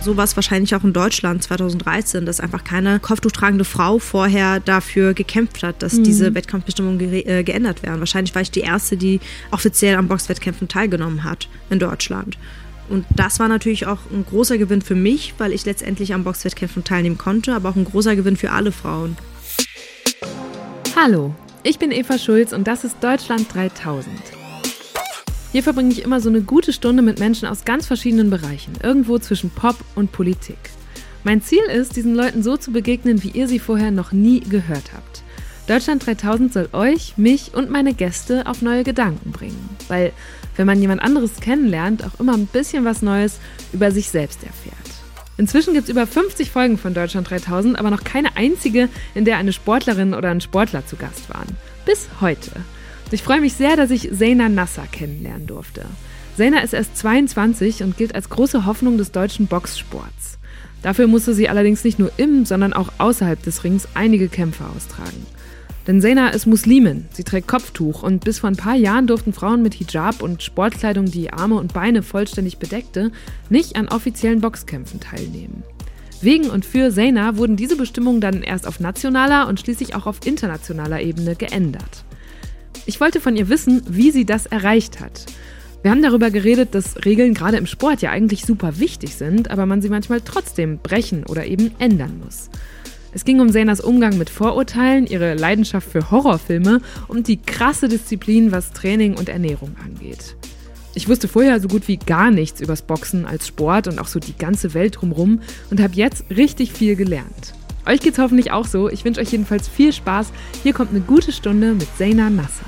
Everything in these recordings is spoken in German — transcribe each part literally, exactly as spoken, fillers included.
sowas wahrscheinlich auch in Deutschland zweitausenddreizehn, dass einfach keine kopftuchtragende Frau vorher dafür gekämpft hat, dass mhm. diese Wettkampfbestimmungen ge- äh, geändert werden. Wahrscheinlich war ich die Erste, die offiziell an Boxwettkämpfen teilgenommen hat in Deutschland. Und das war natürlich auch ein großer Gewinn für mich, weil ich letztendlich an Boxwettkämpfen teilnehmen konnte, aber auch ein großer Gewinn für alle Frauen. Hallo, ich bin Eva Schulz und das ist Deutschland dreitausend. Hier verbringe ich immer so eine gute Stunde mit Menschen aus ganz verschiedenen Bereichen, irgendwo zwischen Pop und Politik. Mein Ziel ist, diesen Leuten so zu begegnen, wie ihr sie vorher noch nie gehört habt. Deutschland dreitausend soll euch, mich und meine Gäste auf neue Gedanken bringen. Weil, wenn man jemand anderes kennenlernt, auch immer ein bisschen was Neues über sich selbst erfährt. Inzwischen gibt es über fünfzig Folgen von Deutschland dreitausend, aber noch keine einzige, in der eine Sportlerin oder ein Sportler zu Gast waren. Bis heute. Ich freue mich sehr, dass ich Zeina Nasser kennenlernen durfte. Zeina ist erst zweiundzwanzig und gilt als große Hoffnung des deutschen Boxsports. Dafür musste sie allerdings nicht nur im, sondern auch außerhalb des Rings einige Kämpfe austragen. Denn Zeina ist Muslimin, sie trägt Kopftuch und bis vor ein paar Jahren durften Frauen mit Hijab und Sportkleidung, die Arme und Beine vollständig bedeckte, nicht an offiziellen Boxkämpfen teilnehmen. Wegen und für Zeina wurden diese Bestimmungen dann erst auf nationaler und schließlich auch auf internationaler Ebene geändert. Ich wollte von ihr wissen, wie sie das erreicht hat. Wir haben darüber geredet, dass Regeln gerade im Sport ja eigentlich super wichtig sind, aber man sie manchmal trotzdem brechen oder eben ändern muss. Es ging um Zeinas Umgang mit Vorurteilen, ihre Leidenschaft für Horrorfilme und die krasse Disziplin, was Training und Ernährung angeht. Ich wusste vorher so gut wie gar nichts übers Boxen als Sport und auch so die ganze Welt drumherum und habe jetzt richtig viel gelernt. Euch geht's hoffentlich auch so. Ich wünsche euch jedenfalls viel Spaß. Hier kommt eine gute Stunde mit Zeina Nasser.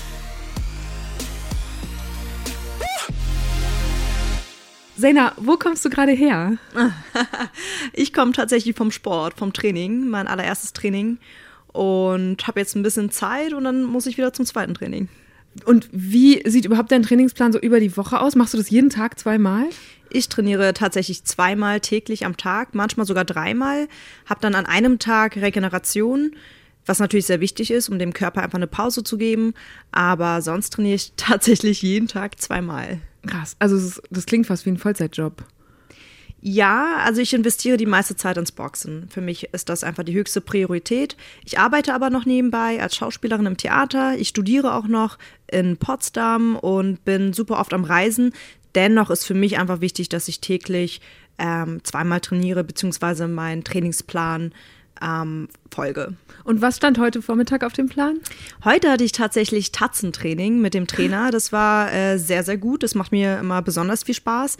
Zeina, wo kommst du gerade her? Ich komme tatsächlich vom Sport, vom Training, mein allererstes Training und habe jetzt ein bisschen Zeit und dann muss ich wieder zum zweiten Training. Und wie sieht überhaupt dein Trainingsplan so über die Woche aus? Machst du das jeden Tag zweimal? Ich trainiere tatsächlich zweimal täglich am Tag, manchmal sogar dreimal. Habe dann an einem Tag Regeneration, was natürlich sehr wichtig ist, um dem Körper einfach eine Pause zu geben. Aber sonst trainiere ich tatsächlich jeden Tag zweimal. Krass, also das, das klingt fast wie ein Vollzeitjob. Ja, also ich investiere die meiste Zeit ins Boxen. Für mich ist das einfach die höchste Priorität. Ich arbeite aber noch nebenbei als Schauspielerin im Theater. Ich studiere auch noch in Potsdam und bin super oft am Reisen. Dennoch ist für mich einfach wichtig, dass ich täglich ähm, zweimal trainiere, beziehungsweise meinen Trainingsplan ähm, folge. Und was stand heute Vormittag auf dem Plan? Heute hatte ich tatsächlich Tatzentraining mit dem Trainer. Das war äh, sehr, sehr gut. Das macht mir immer besonders viel Spaß.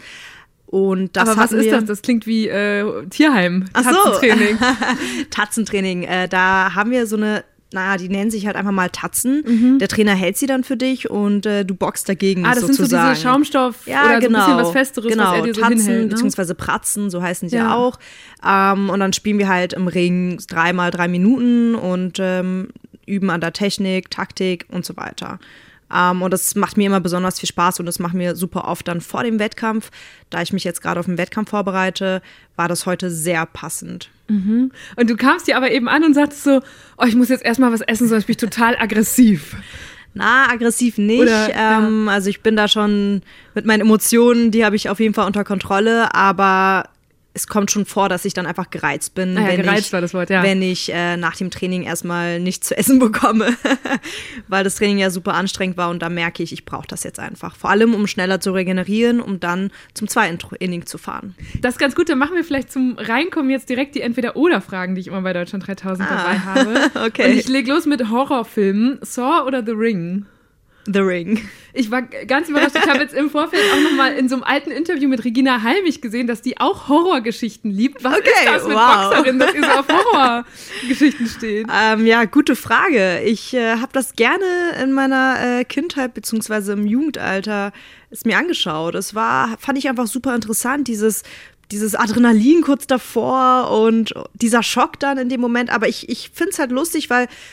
Und das Aber was ist wir, das? Das klingt wie äh, Tierheim. Ach so. Tatzentraining. Tatzentraining. Äh, da haben wir so eine, naja, die nennen sich halt einfach mal Tatzen. Mhm. Der Trainer hält sie dann für dich und äh, du boxst dagegen ah, das sozusagen. sind so diese Schaumstoff ja, oder genau. so ein bisschen was Festeres, genau. was er dir so Tatzen, hinhält. Ne? Beziehungsweise Pratzen, so heißen sie ja. ja auch. Ähm, und dann spielen wir halt im Ring dreimal drei Minuten und ähm, üben an der Technik, Taktik und so weiter. Um, und das macht mir immer besonders viel Spaß und das macht mir super oft dann vor dem Wettkampf. Da ich mich jetzt gerade auf den Wettkampf vorbereite, war das heute sehr passend. Mhm. Und du kamst dir aber eben an und sagtest so, oh, ich muss jetzt erstmal was essen, sonst bin ich total aggressiv. Na, aggressiv nicht. Oder, ähm, ja. Also ich bin da schon mit meinen Emotionen, die habe ich auf jeden Fall unter Kontrolle, aber es kommt schon vor, dass ich dann einfach gereizt bin, ah ja, wenn, gereizt ich, war das Wort, ja. wenn ich äh, nach dem Training erstmal nichts zu essen bekomme, weil das Training ja super anstrengend war und da merke ich, ich brauche das jetzt einfach. Vor allem, um schneller zu regenerieren, um dann zum zweiten Training zu fahren. Das ist ganz gut, dann machen wir vielleicht zum Reinkommen jetzt direkt die Entweder-Oder-Fragen, die ich immer bei Deutschland dreitausend ah, dabei habe. Okay. Und ich lege los mit Horrorfilmen. Saw oder The Ring? The Ring. Ich war ganz überrascht. Ich habe jetzt im Vorfeld auch noch mal in so einem alten Interview mit Regina Halmich gesehen, dass die auch Horrorgeschichten liebt. Was okay, ist das mit wow. Boxerin, dass ihr so auf Horrorgeschichten steht? Ähm, ja, gute Frage. Ich äh, habe das gerne in meiner äh, Kindheit beziehungsweise im Jugendalter es mir angeschaut. Es war, fand ich einfach super interessant, dieses dieses Adrenalin kurz davor und dieser Schock dann in dem Moment. Aber ich, ich finde es halt lustig, weil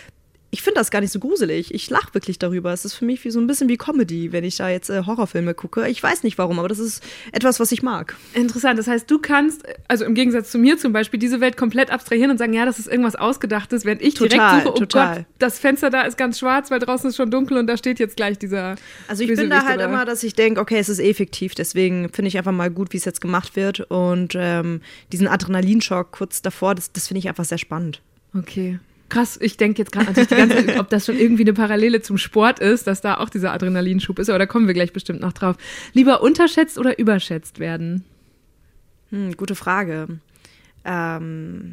ich finde das gar nicht so gruselig. Ich lache wirklich darüber. Es ist für mich wie so ein bisschen wie Comedy, wenn ich da jetzt äh, Horrorfilme gucke. Ich weiß nicht warum, aber das ist etwas, was ich mag. Interessant. Das heißt, du kannst, also im Gegensatz zu mir zum Beispiel, diese Welt komplett abstrahieren und sagen, ja, das ist irgendwas Ausgedachtes, während ich total, direkt suche, oh total. Gott, das Fenster da ist ganz schwarz, weil draußen ist schon dunkel und da steht jetzt gleich dieser Also ich bin da halt immer, dass ich denke, okay, es ist eh fiktiv, deswegen finde ich einfach mal gut, wie es jetzt gemacht wird und ähm, diesen Adrenalinschock kurz davor, das, das finde ich einfach sehr spannend. Okay. Krass, ich denke jetzt gerade natürlich die ganze Zeit, ob das schon irgendwie eine Parallele zum Sport ist, dass da auch dieser Adrenalinschub ist, aber da kommen wir gleich bestimmt noch drauf. Lieber unterschätzt oder überschätzt werden? Hm, gute Frage. Ähm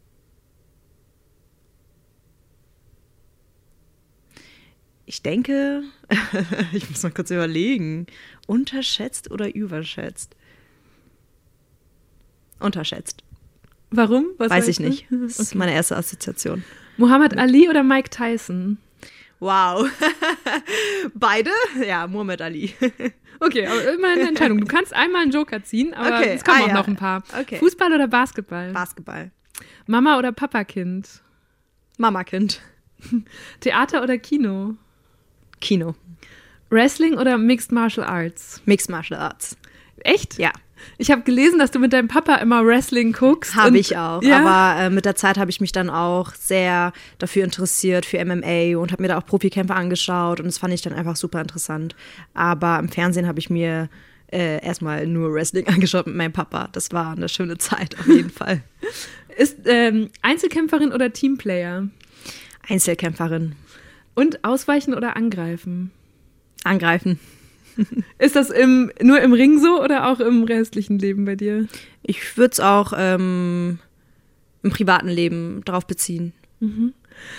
ich denke, ich muss mal kurz überlegen, unterschätzt oder überschätzt? Unterschätzt. Warum? Was Weiß ich du? nicht. Das ist okay. Meine erste Assoziation. Muhammad Ali oder Mike Tyson? Wow. Beide? Ja, Muhammad Ali. Okay, aber immer eine Entscheidung. Du kannst einmal einen Joker ziehen, aber okay. Es kommen ah, auch ja. noch ein paar. Okay. Fußball oder Basketball? Basketball. Mama oder Papakind? Mamakind. Theater oder Kino? Kino. Wrestling oder Mixed Martial Arts? Mixed Martial Arts. Echt? Ja. Ich habe gelesen, dass du mit deinem Papa immer Wrestling guckst. Habe ich auch. Ja? Aber äh, mit der Zeit habe ich mich dann auch sehr dafür interessiert, für M M A und habe mir da auch Profikämpfe angeschaut und das fand ich dann einfach super interessant. Aber im Fernsehen habe ich mir äh, erstmal nur Wrestling angeschaut mit meinem Papa. Das war eine schöne Zeit auf jeden Fall. Ist ähm, Einzelkämpferin oder Teamplayer? Einzelkämpferin. Und ausweichen oder angreifen? Angreifen. Ist das im, nur im Ring so oder auch im restlichen Leben bei dir? Ich würde es auch ähm, im privaten Leben darauf beziehen. Mhm.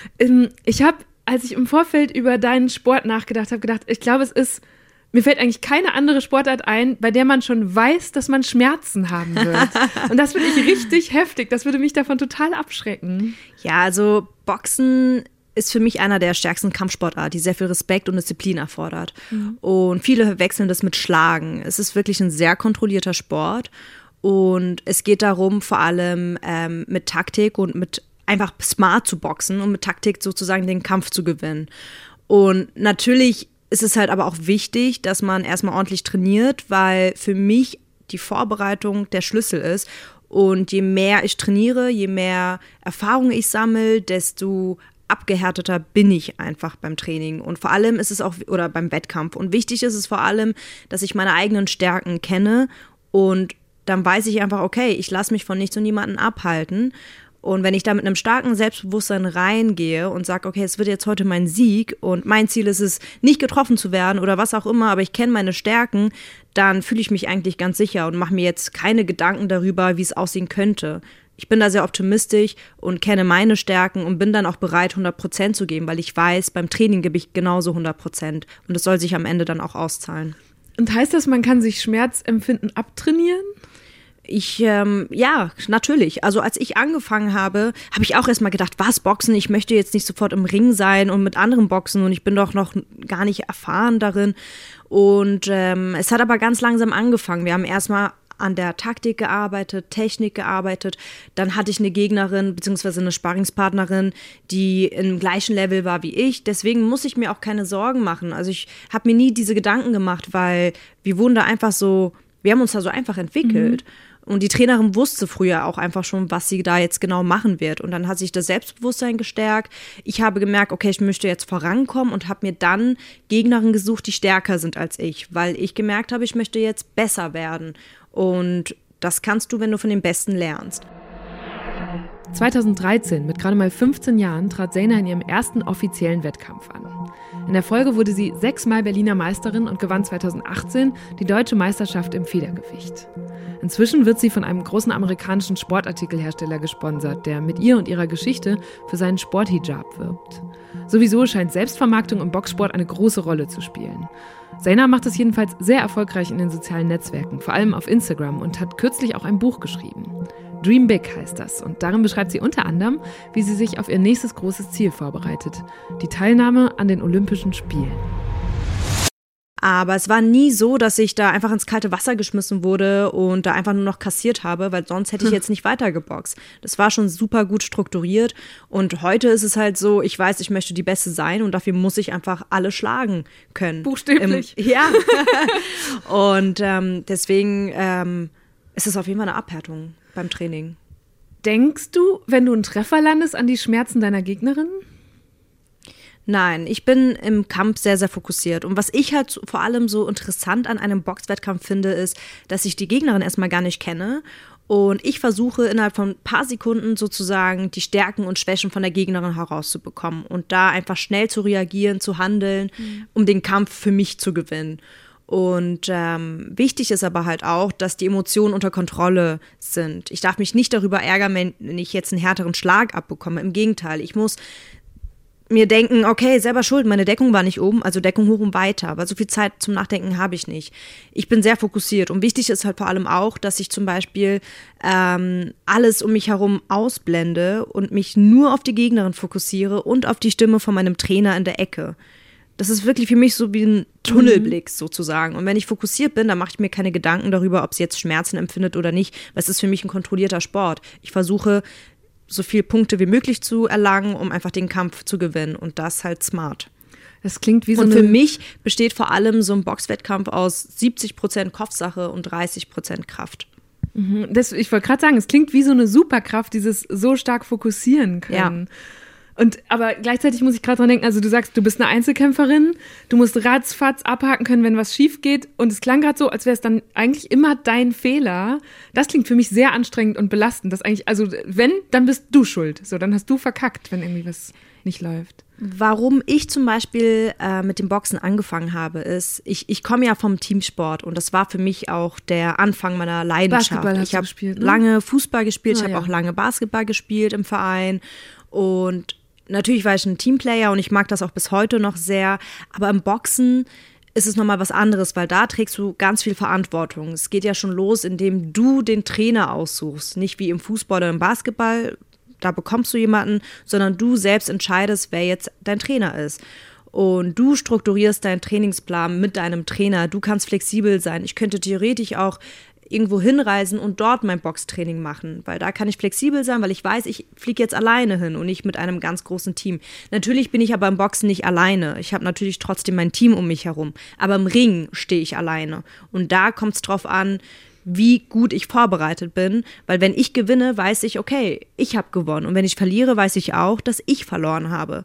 Ich habe, als ich im Vorfeld über deinen Sport nachgedacht habe, gedacht, ich glaube, es ist, mir fällt eigentlich keine andere Sportart ein, bei der man schon weiß, dass man Schmerzen haben wird. Und das finde ich richtig heftig. Das würde mich davon total abschrecken. Ja, also Boxen ist für mich einer der stärksten Kampfsportarten, die sehr viel Respekt und Disziplin erfordert. Mhm. Und viele verwechseln das mit Schlagen. Es ist wirklich ein sehr kontrollierter Sport und es geht darum, vor allem ähm, mit Taktik und mit einfach smart zu boxen und mit Taktik sozusagen den Kampf zu gewinnen. Und natürlich ist es halt aber auch wichtig, dass man erstmal ordentlich trainiert, weil für mich die Vorbereitung der Schlüssel ist. Und je mehr ich trainiere, je mehr Erfahrung ich sammle, desto abgehärteter bin ich einfach beim Training. Und vor allem ist es auch, oder beim Wettkampf. Und wichtig ist es vor allem, dass ich meine eigenen Stärken kenne und dann weiß ich einfach, okay, ich lasse mich von nichts und niemandem abhalten. Und wenn ich da mit einem starken Selbstbewusstsein reingehe und sage, okay, es wird jetzt heute mein Sieg und mein Ziel ist es, nicht getroffen zu werden oder was auch immer, aber ich kenne meine Stärken, dann fühle ich mich eigentlich ganz sicher und mache mir jetzt keine Gedanken darüber, wie es aussehen könnte. Ich bin da sehr optimistisch und kenne meine Stärken und bin dann auch bereit, hundert Prozent zu geben, weil ich weiß, beim Training gebe ich genauso hundert Prozent und es soll sich am Ende dann auch auszahlen. Und heißt das, man kann sich Schmerzempfinden abtrainieren? Ich, ähm, ja, natürlich. Also als ich angefangen habe, habe ich auch erstmal gedacht, was, Boxen? Ich möchte jetzt nicht sofort im Ring sein und mit anderen boxen und ich bin doch noch gar nicht erfahren darin. Und ähm, es hat aber ganz langsam angefangen. Wir haben erstmal an der Taktik gearbeitet, Technik gearbeitet. Dann hatte ich eine Gegnerin bzw. eine Sparringspartnerin, die im gleichen Level war wie ich. Deswegen muss ich mir auch keine Sorgen machen. Also ich habe mir nie diese Gedanken gemacht, weil wir wurden da einfach so, wir haben uns da so einfach entwickelt. Mhm. Und die Trainerin wusste früher auch einfach schon, was sie da jetzt genau machen wird. Und dann hat sich das Selbstbewusstsein gestärkt. Ich habe gemerkt, okay, ich möchte jetzt vorankommen und habe mir dann Gegnerinnen gesucht, die stärker sind als ich, weil ich gemerkt habe, ich möchte jetzt besser werden. Und das kannst du, wenn du von den Besten lernst. zweitausenddreizehn, mit gerade mal fünfzehn Jahren, trat Zeina in ihrem ersten offiziellen Wettkampf an. In der Folge wurde sie sechsmal Berliner Meisterin und gewann zweitausendachtzehn die deutsche Meisterschaft im Federgewicht. Inzwischen wird sie von einem großen amerikanischen Sportartikelhersteller gesponsert, der mit ihr und ihrer Geschichte für seinen Sporthijab wirbt. Sowieso scheint Selbstvermarktung im Boxsport eine große Rolle zu spielen. Zeina macht es jedenfalls sehr erfolgreich in den sozialen Netzwerken, vor allem auf Instagram, und hat kürzlich auch ein Buch geschrieben. Dream Big heißt das, und darin beschreibt sie unter anderem, wie sie sich auf ihr nächstes großes Ziel vorbereitet: die Teilnahme an den Olympischen Spielen. Aber es war nie so, dass ich da einfach ins kalte Wasser geschmissen wurde und da einfach nur noch kassiert habe, weil sonst hätte ich jetzt nicht weitergeboxt. Das war schon super gut strukturiert und heute ist es halt so, ich weiß, ich möchte die Beste sein und dafür muss ich einfach alle schlagen können. Buchstäblich. Im, ja. Und ähm, deswegen ähm, ist es auf jeden Fall eine Abhärtung beim Training. Denkst du, wenn du einen Treffer landest, an die Schmerzen deiner Gegnerin? Nein, ich bin im Kampf sehr, sehr fokussiert. Und was ich halt vor allem so interessant an einem Boxwettkampf finde, ist, dass ich die Gegnerin erstmal gar nicht kenne. Und ich versuche innerhalb von ein paar Sekunden sozusagen die Stärken und Schwächen von der Gegnerin herauszubekommen. Und da einfach schnell zu reagieren, zu handeln, mhm. um den Kampf für mich zu gewinnen. Und ähm, wichtig ist aber halt auch, dass die Emotionen unter Kontrolle sind. Ich darf mich nicht darüber ärgern, wenn ich jetzt einen härteren Schlag abbekomme. Im Gegenteil, ich muss mir denken, okay, selber schuld, meine Deckung war nicht oben, also Deckung hoch und weiter, aber so viel Zeit zum Nachdenken habe ich nicht. Ich bin sehr fokussiert und wichtig ist halt vor allem auch, dass ich zum Beispiel ähm, alles um mich herum ausblende und mich nur auf die Gegnerin fokussiere und auf die Stimme von meinem Trainer in der Ecke. Das ist wirklich für mich so wie ein Tunnelblick sozusagen. Und wenn ich fokussiert bin, dann mache ich mir keine Gedanken darüber, ob sie jetzt Schmerzen empfindet oder nicht, weil es ist für mich ein kontrollierter Sport. Ich versuche, so viele Punkte wie möglich zu erlangen, um einfach den Kampf zu gewinnen. Und das halt smart. Das klingt wie so Und eine... für mich besteht vor allem so ein Boxwettkampf aus siebzig Prozent Kopfsache und dreißig Prozent Kraft. Mhm. Das, ich wollte gerade sagen, es klingt wie so eine Superkraft, dieses so stark fokussieren können. Ja. Und aber gleichzeitig muss ich gerade dran denken, also du sagst, du bist eine Einzelkämpferin, du musst ratzfatz abhaken können, wenn was schief geht. Und es klang gerade so, als wäre es dann eigentlich immer dein Fehler. Das klingt für mich sehr anstrengend und belastend. Das eigentlich, also wenn, dann bist du schuld. So, dann hast du verkackt, wenn irgendwie was nicht läuft. Warum ich zum Beispiel äh, mit dem Boxen angefangen habe, ist, ich, ich komme ja vom Teamsport und das war für mich auch der Anfang meiner Leidenschaft. Basketball hast ich habe gespielt, ne? lange Fußball gespielt, Ah, ich habe ja. auch lange Basketball gespielt im Verein und natürlich war ich ein Teamplayer und ich mag das auch bis heute noch sehr, aber im Boxen ist es nochmal was anderes, weil da trägst du ganz viel Verantwortung. Es geht ja schon los, indem du den Trainer aussuchst, nicht wie im Fußball oder im Basketball, da bekommst du jemanden, sondern du selbst entscheidest, wer jetzt dein Trainer ist. Und du strukturierst deinen Trainingsplan mit deinem Trainer, du kannst flexibel sein. Ich könnte theoretisch auch irgendwo hinreisen und dort mein Boxtraining machen, weil da kann ich flexibel sein, weil ich weiß, ich fliege jetzt alleine hin und nicht mit einem ganz großen Team. Natürlich bin ich aber im Boxen nicht alleine. Ich habe natürlich trotzdem mein Team um mich herum, aber im Ring stehe ich alleine. Und da kommt es drauf an, wie gut ich vorbereitet bin, weil wenn ich gewinne, weiß ich, okay, ich habe gewonnen. Und wenn ich verliere, weiß ich auch, dass ich verloren habe.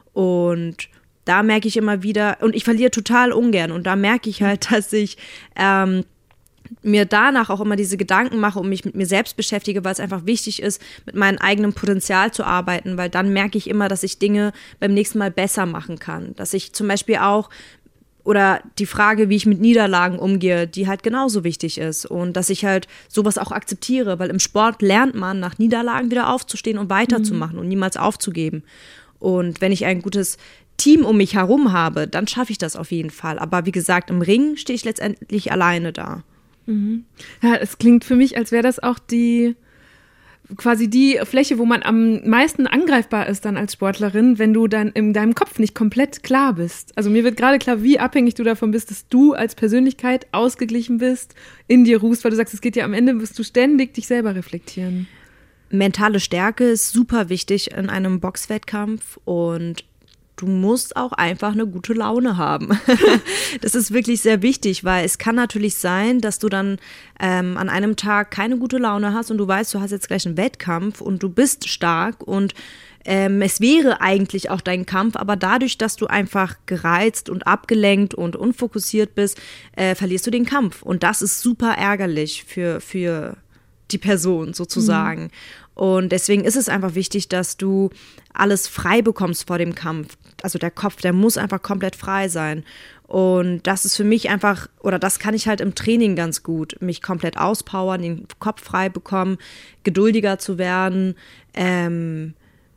Und da merke ich immer wieder, und ich verliere total ungern, und da merke ich halt, dass ich ähm, mir danach auch immer diese Gedanken mache und mich mit mir selbst beschäftige, weil es einfach wichtig ist, mit meinem eigenen Potenzial zu arbeiten, weil dann merke ich immer, dass ich Dinge beim nächsten Mal besser machen kann. Dass ich zum Beispiel auch, oder die Frage, wie ich mit Niederlagen umgehe, die halt genauso wichtig ist und dass ich halt sowas auch akzeptiere, weil im Sport lernt man, nach Niederlagen wieder aufzustehen und weiterzumachen mhm. und niemals aufzugeben. Und wenn ich ein gutes Team um mich herum habe, dann schaffe ich das auf jeden Fall. Aber wie gesagt, im Ring stehe ich letztendlich alleine da. Mhm. Ja, es klingt für mich, als wäre das auch die quasi die Fläche, wo man am meisten angreifbar ist dann als Sportlerin, wenn du dann in deinem Kopf nicht komplett klar bist. Also mir wird gerade klar, wie abhängig du davon bist, dass du als Persönlichkeit ausgeglichen bist, in dir ruhst, weil du sagst, es geht ja am Ende, wirst du ständig dich selber reflektieren. Mentale Stärke ist super wichtig in einem Boxwettkampf und du musst auch einfach eine gute Laune haben. Das ist wirklich sehr wichtig, weil es kann natürlich sein, dass du dann ähm, an einem Tag keine gute Laune hast und du weißt, du hast jetzt gleich einen Wettkampf und du bist stark und ähm, es wäre eigentlich auch dein Kampf, aber dadurch, dass du einfach gereizt und abgelenkt und unfokussiert bist, äh, verlierst du den Kampf. Und das ist super ärgerlich für, für die Person sozusagen. Mhm. Und deswegen ist es einfach wichtig, dass du alles frei bekommst vor dem Kampf. Also der Kopf, der muss einfach komplett frei sein. Und das ist für mich einfach, oder das kann ich halt im Training ganz gut, mich komplett auspowern, den Kopf frei bekommen, geduldiger zu werden. Ähm,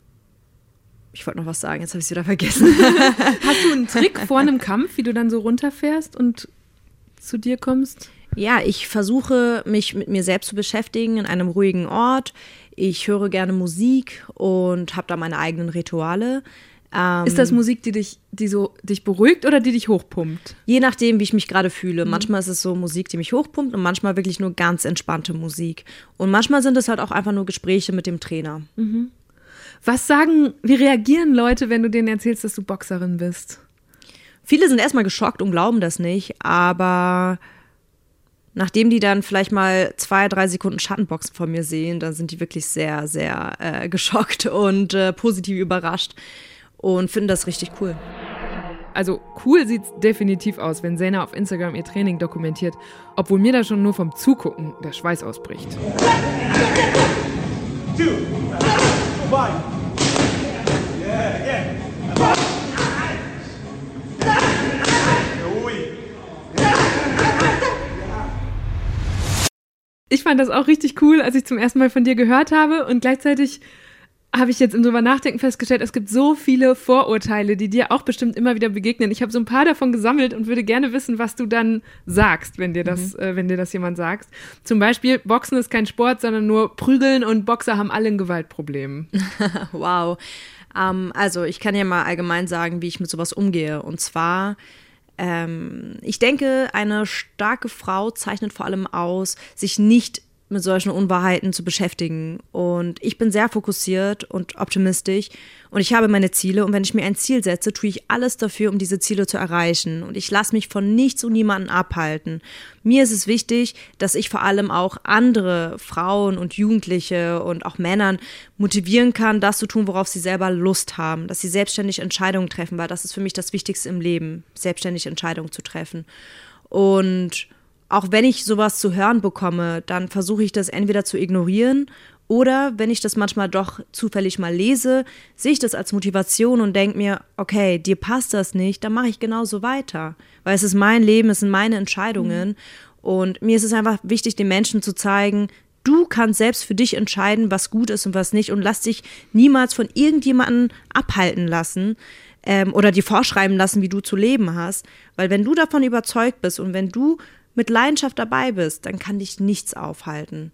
ich wollte noch was sagen, jetzt habe ich es wieder vergessen. Hast du einen Trick vor einem Kampf, wie du dann so runterfährst und zu dir kommst? Ja, ich versuche, mich mit mir selbst zu beschäftigen in einem ruhigen Ort. Ich höre gerne Musik und habe da meine eigenen Rituale. Ähm, ist das Musik, die dich, die so dich beruhigt oder die dich hochpumpt? Je nachdem, wie ich mich gerade fühle. Mhm. Manchmal ist es so Musik, die mich hochpumpt und manchmal wirklich nur ganz entspannte Musik. Und manchmal sind es halt auch einfach nur Gespräche mit dem Trainer. Mhm. Was sagen, wie reagieren Leute, wenn du denen erzählst, dass du Boxerin bist? Viele sind erstmal geschockt und glauben das nicht, aber nachdem die dann vielleicht mal zwei, drei Sekunden Schattenboxen von mir sehen, dann sind die wirklich sehr, sehr äh, geschockt und äh, positiv überrascht und finden das richtig cool. Also cool sieht's definitiv aus, wenn Zeina auf Instagram ihr Training dokumentiert, obwohl mir da schon nur vom Zugucken der Schweiß ausbricht. Two, one. Yeah, yeah. Ich fand das auch richtig cool, als ich zum ersten Mal von dir gehört habe und gleichzeitig habe ich jetzt im drüber nachdenken festgestellt, es gibt so viele Vorurteile, die dir auch bestimmt immer wieder begegnen. Ich habe so ein paar davon gesammelt und würde gerne wissen, was du dann sagst, wenn dir das, mhm. äh, wenn dir das jemand sagt. Zum Beispiel, Boxen ist kein Sport, sondern nur Prügeln und Boxer haben alle ein Gewaltproblem. Wow. Um, also ich kann ja mal allgemein sagen, wie ich mit sowas umgehe. Und zwar, ähm, ich denke, eine starke Frau zeichnet vor allem aus, sich nicht mit solchen Unwahrheiten zu beschäftigen. Und ich bin sehr fokussiert und optimistisch und ich habe meine Ziele und wenn ich mir ein Ziel setze, tue ich alles dafür, um diese Ziele zu erreichen und ich lasse mich von nichts und niemandem abhalten. Mir ist es wichtig, dass ich vor allem auch andere Frauen und Jugendliche und auch Männern motivieren kann, das zu tun, worauf sie selber Lust haben, dass sie selbstständig Entscheidungen treffen, weil das ist für mich das Wichtigste im Leben, selbstständig Entscheidungen zu treffen. Und auch wenn ich sowas zu hören bekomme, dann versuche ich das entweder zu ignorieren oder wenn ich das manchmal doch zufällig mal lese, sehe ich das als Motivation und denke mir, okay, dir passt das nicht, dann mache ich genauso weiter. Weil es ist mein Leben, es sind meine Entscheidungen. Mhm. Und mir ist es einfach wichtig, den Menschen zu zeigen, du kannst selbst für dich entscheiden, was gut ist und was nicht und lass dich niemals von irgendjemandem abhalten lassen ähm, oder dir vorschreiben lassen, wie du zu leben hast. Weil wenn du davon überzeugt bist und wenn du mit Leidenschaft dabei bist, dann kann dich nichts aufhalten.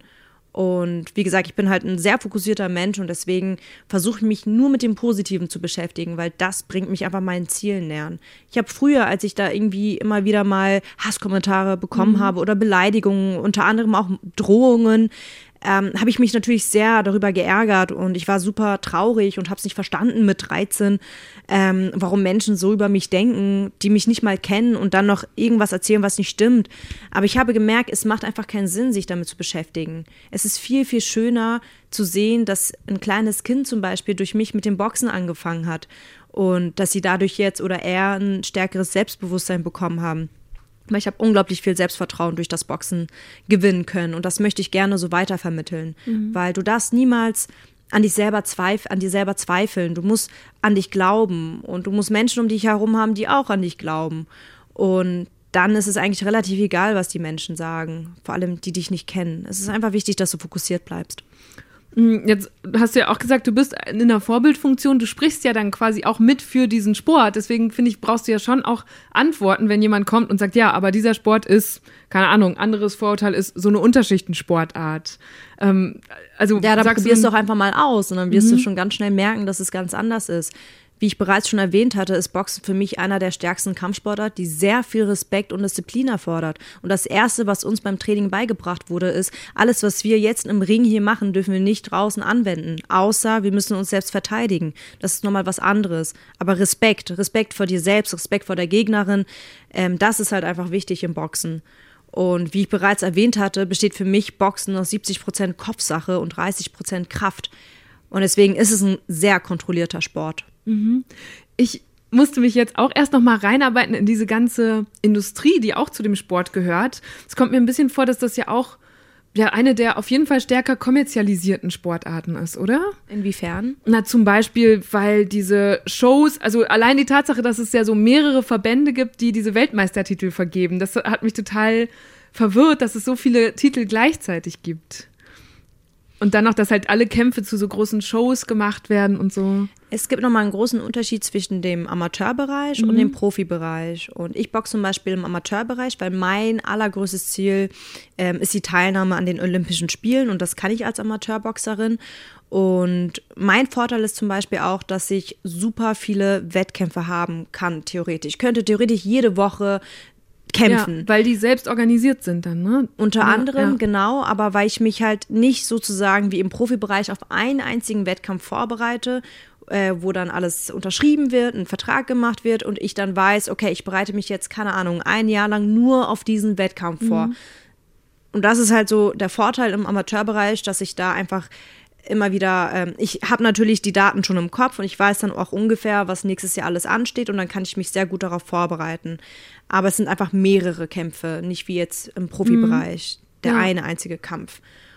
Und wie gesagt, ich bin halt ein sehr fokussierter Mensch und deswegen versuche ich mich nur mit dem Positiven zu beschäftigen, weil das bringt mich einfach meinen Zielen näher. Ich habe früher, als ich da irgendwie immer wieder mal Hasskommentare bekommen mhm. habe oder Beleidigungen, unter anderem auch Drohungen, ähm, habe ich mich natürlich sehr darüber geärgert und ich war super traurig und habe es nicht verstanden mit dreizehn, ähm, warum Menschen so über mich denken, die mich nicht mal kennen und dann noch irgendwas erzählen, was nicht stimmt. Aber ich habe gemerkt, es macht einfach keinen Sinn, sich damit zu beschäftigen. Es ist viel, viel schöner zu sehen, dass ein kleines Kind zum Beispiel durch mich mit dem Boxen angefangen hat und dass sie dadurch jetzt oder er ein stärkeres Selbstbewusstsein bekommen haben. Weil ich habe unglaublich viel Selbstvertrauen durch das Boxen gewinnen können und das möchte ich gerne so weitervermitteln, mhm. weil du darfst niemals an dich selber zweif- an dir selber zweifeln, du musst an dich glauben und du musst Menschen um dich herum haben, die auch an dich glauben und dann ist es eigentlich relativ egal, was die Menschen sagen, vor allem die dich nicht kennen. Es ist einfach wichtig, dass du fokussiert bleibst. Jetzt hast du ja auch gesagt, du bist in einer Vorbildfunktion, du sprichst ja dann quasi auch mit für diesen Sport, deswegen finde ich, brauchst du ja schon auch Antworten, wenn jemand kommt und sagt, ja, aber dieser Sport ist, keine Ahnung, anderes Vorurteil ist so eine Unterschichtensportart. Ähm, also ja, dann sagst probierst du doch einfach mal aus und dann wirst mhm. du schon ganz schnell merken, dass es ganz anders ist. Wie ich bereits schon erwähnt hatte, ist Boxen für mich einer der stärksten Kampfsportarten, die sehr viel Respekt und Disziplin erfordert. Und das Erste, was uns beim Training beigebracht wurde, ist, alles, was wir jetzt im Ring hier machen, dürfen wir nicht draußen anwenden. Außer wir müssen uns selbst verteidigen. Das ist nochmal was anderes. Aber Respekt, Respekt vor dir selbst, Respekt vor der Gegnerin, ähm, das ist halt einfach wichtig im Boxen. Und wie ich bereits erwähnt hatte, besteht für mich Boxen aus siebzig Prozent Kopfsache und dreißig Prozent Kraft. Und deswegen ist es ein sehr kontrollierter Sport. Mhm. Ich musste mich jetzt auch erst noch mal reinarbeiten in diese ganze Industrie, die auch zu dem Sport gehört. Es kommt mir ein bisschen vor, dass das ja auch ja eine der auf jeden Fall stärker kommerzialisierten Sportarten ist, oder? Inwiefern? Na, zum Beispiel, weil diese Shows, also allein die Tatsache, dass es ja so mehrere Verbände gibt, die diese Weltmeistertitel vergeben, das hat mich total verwirrt, dass es so viele Titel gleichzeitig gibt. Und dann noch, dass halt alle Kämpfe zu so großen Shows gemacht werden und so. Es gibt nochmal einen großen Unterschied zwischen dem Amateurbereich mhm. und dem Profibereich. Und ich boxe zum Beispiel im Amateurbereich, weil mein allergrößtes Ziel ähm, ist die Teilnahme an den Olympischen Spielen. Und das kann ich als Amateurboxerin. Und mein Vorteil ist zum Beispiel auch, dass ich super viele Wettkämpfe haben kann, theoretisch. Ich könnte theoretisch jede Woche kämpfen. Ja, weil die selbst organisiert sind dann, ne? Unter ja, anderem, ja. genau, aber weil ich mich halt nicht sozusagen wie im Profibereich auf einen einzigen Wettkampf vorbereite, äh, wo dann alles unterschrieben wird, ein Vertrag gemacht wird und ich dann weiß, okay, ich bereite mich jetzt, keine Ahnung, ein Jahr lang nur auf diesen Wettkampf mhm. vor. Und das ist halt so der Vorteil im Amateurbereich, dass ich da einfach immer wieder, ähm, ich habe natürlich die Daten schon im Kopf und ich weiß dann auch ungefähr, was nächstes Jahr alles ansteht und dann kann ich mich sehr gut darauf vorbereiten. Aber es sind einfach mehrere Kämpfe, nicht wie jetzt im Profibereich, mhm. der ja. eine einzige Kampf.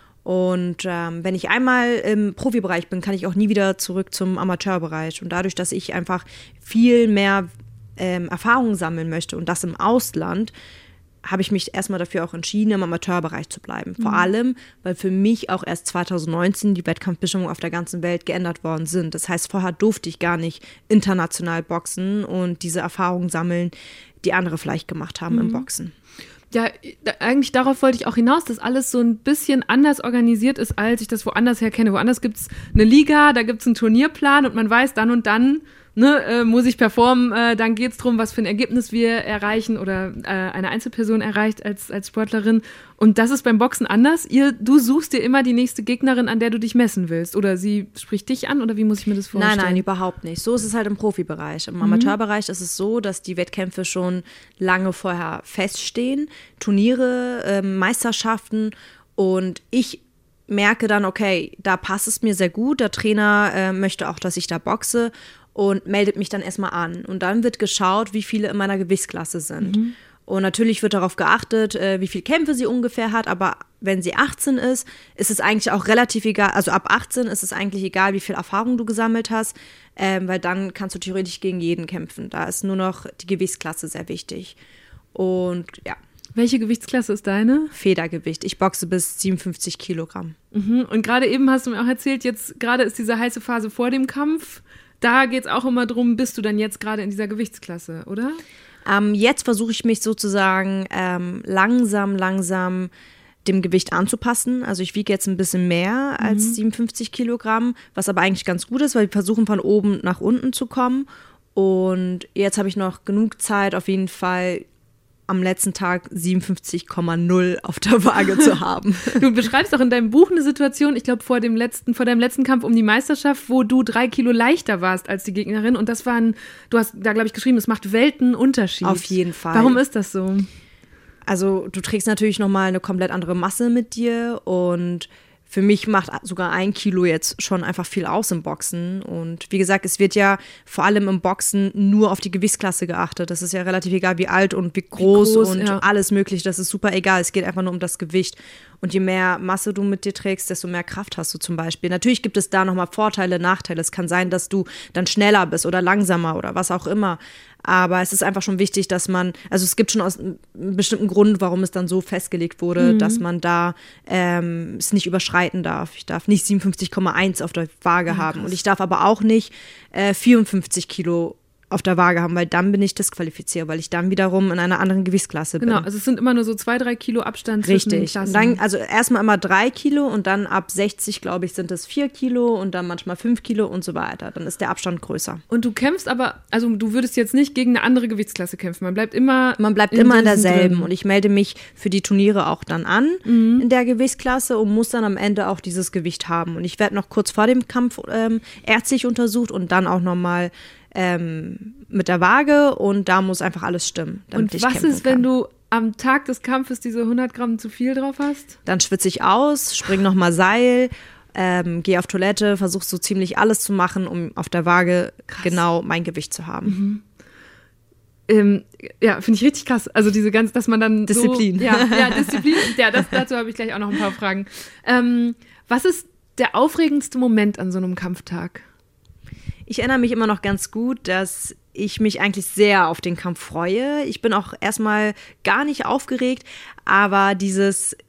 Und ähm, wenn ich einmal im Profibereich bin, kann ich auch nie wieder zurück zum Amateurbereich. Und dadurch, dass ich einfach viel mehr ähm, Erfahrung sammeln möchte und das im Ausland, habe ich mich erstmal dafür auch entschieden, im Amateurbereich zu bleiben. Vor mhm. allem, weil für mich auch erst zwanzig neunzehn die Wettkampfbestimmungen auf der ganzen Welt geändert worden sind. Das heißt, vorher durfte ich gar nicht international boxen und diese Erfahrungen sammeln, die andere vielleicht gemacht haben mhm. im Boxen. Ja, eigentlich darauf wollte ich auch hinaus, dass alles so ein bisschen anders organisiert ist, als ich das woanders her kenne. Woanders gibt es eine Liga, da gibt es einen Turnierplan und man weiß, dann und dann ne, äh, muss ich performen. Äh, dann geht es darum, was für ein Ergebnis wir erreichen oder äh, eine Einzelperson erreicht als, als Sportlerin. Und das ist beim Boxen anders. Ihr, du suchst dir immer die nächste Gegnerin, an der du dich messen willst. Oder sie spricht dich an oder wie muss ich mir das vorstellen? Nein, nein, überhaupt nicht. So ist es halt im Profibereich. Im Amateurbereich mhm. ist es so, dass die Wettkämpfe schon lange vorher feststehen. Turniere, äh, Meisterschaften und ich merke dann, okay, da passt es mir sehr gut. Der Trainer äh, möchte auch, dass ich da boxe und meldet mich dann erstmal an. Und dann wird geschaut, wie viele in meiner Gewichtsklasse sind. Mhm. Und natürlich wird darauf geachtet, äh, wie viele Kämpfe sie ungefähr hat, aber wenn sie achtzehn ist, ist es eigentlich auch relativ egal, also ab achtzehn ist es eigentlich egal, wie viel Erfahrung du gesammelt hast, ähm, weil dann kannst du theoretisch gegen jeden kämpfen. Da ist nur noch die Gewichtsklasse sehr wichtig. Und ja. Welche Gewichtsklasse ist deine? Federgewicht. Ich boxe bis siebenundfünfzig Kilogramm. Mhm. Und gerade eben hast du mir auch erzählt, jetzt gerade ist diese heiße Phase vor dem Kampf. Da geht es auch immer drum, bist du dann jetzt gerade in dieser Gewichtsklasse, oder? Ähm, jetzt versuche ich mich sozusagen ähm, langsam, langsam dem Gewicht anzupassen. Also ich wiege jetzt ein bisschen mehr als mhm. siebenundfünfzig Kilogramm, was aber eigentlich ganz gut ist, weil wir versuchen von oben nach unten zu kommen. Und jetzt habe ich noch genug Zeit, auf jeden Fall am letzten Tag siebenundfünfzig Komma null auf der Waage zu haben. Du beschreibst auch in deinem Buch eine Situation, ich glaube vor dem letzten, vor deinem letzten Kampf um die Meisterschaft, wo du drei Kilo leichter warst als die Gegnerin und das war ein, du hast da glaube ich geschrieben, es macht Weltenunterschied. Auf jeden Fall. Warum ist das so? Also du trägst natürlich nochmal eine komplett andere Masse mit dir und für mich macht sogar ein Kilo jetzt schon einfach viel aus im Boxen. Und wie gesagt, es wird ja vor allem im Boxen nur auf die Gewichtsklasse geachtet. Das ist ja relativ egal, wie alt und wie groß, wie groß und ja. alles mögliche. Das ist super egal. Es geht einfach nur um das Gewicht. Und je mehr Masse du mit dir trägst, desto mehr Kraft hast du zum Beispiel. Natürlich gibt es da nochmal Vorteile, Nachteile. Es kann sein, dass du dann schneller bist oder langsamer oder was auch immer. Aber es ist einfach schon wichtig, dass man, also es gibt schon aus einem bestimmten Grund, warum es dann so festgelegt wurde, mhm. dass man da ähm, es nicht überschreiten darf. Ich darf nicht siebenundfünfzig Komma eins auf der Waage ja, haben. Und ich darf aber auch nicht äh, vierundfünfzig Kilo auf der Waage haben, weil dann bin ich disqualifiziert, weil ich dann wiederum in einer anderen Gewichtsklasse bin. Genau, also es sind immer nur so zwei, drei Kilo Abstand Richtig. zwischen den Klassen. Dann, also erstmal immer drei Kilo und dann ab sechzig, glaube ich, sind es vier Kilo und dann manchmal fünf Kilo und so weiter. Dann ist der Abstand größer. Und du kämpfst aber, also du würdest jetzt nicht gegen eine andere Gewichtsklasse kämpfen. Man bleibt immer Man bleibt in immer in derselben. Drin. Und ich melde mich für die Turniere auch dann an mhm. in der Gewichtsklasse und muss dann am Ende auch dieses Gewicht haben. Und ich werde noch kurz vor dem Kampf ähm, ärztlich untersucht und dann auch nochmal Ähm, mit der Waage und da muss einfach alles stimmen. Und ich was ist, kann. wenn du am Tag des Kampfes diese hundert Gramm zu viel drauf hast? Dann schwitze ich aus, spring nochmal Seil, ähm, gehe auf Toilette, versuche so ziemlich alles zu machen, um auf der Waage krass. Genau mein Gewicht zu haben. Mhm. Ähm, ja, finde ich richtig krass. Also diese ganze, dass man dann Disziplin. So, ja, ja, Disziplin. Ja, das, dazu habe ich gleich auch noch ein paar Fragen. Ähm, was ist der aufregendste Moment an so einem Kampftag? Ich erinnere mich immer noch ganz gut, dass ich mich eigentlich sehr auf den Kampf freue. Ich bin auch erstmal gar nicht aufgeregt, aber dieses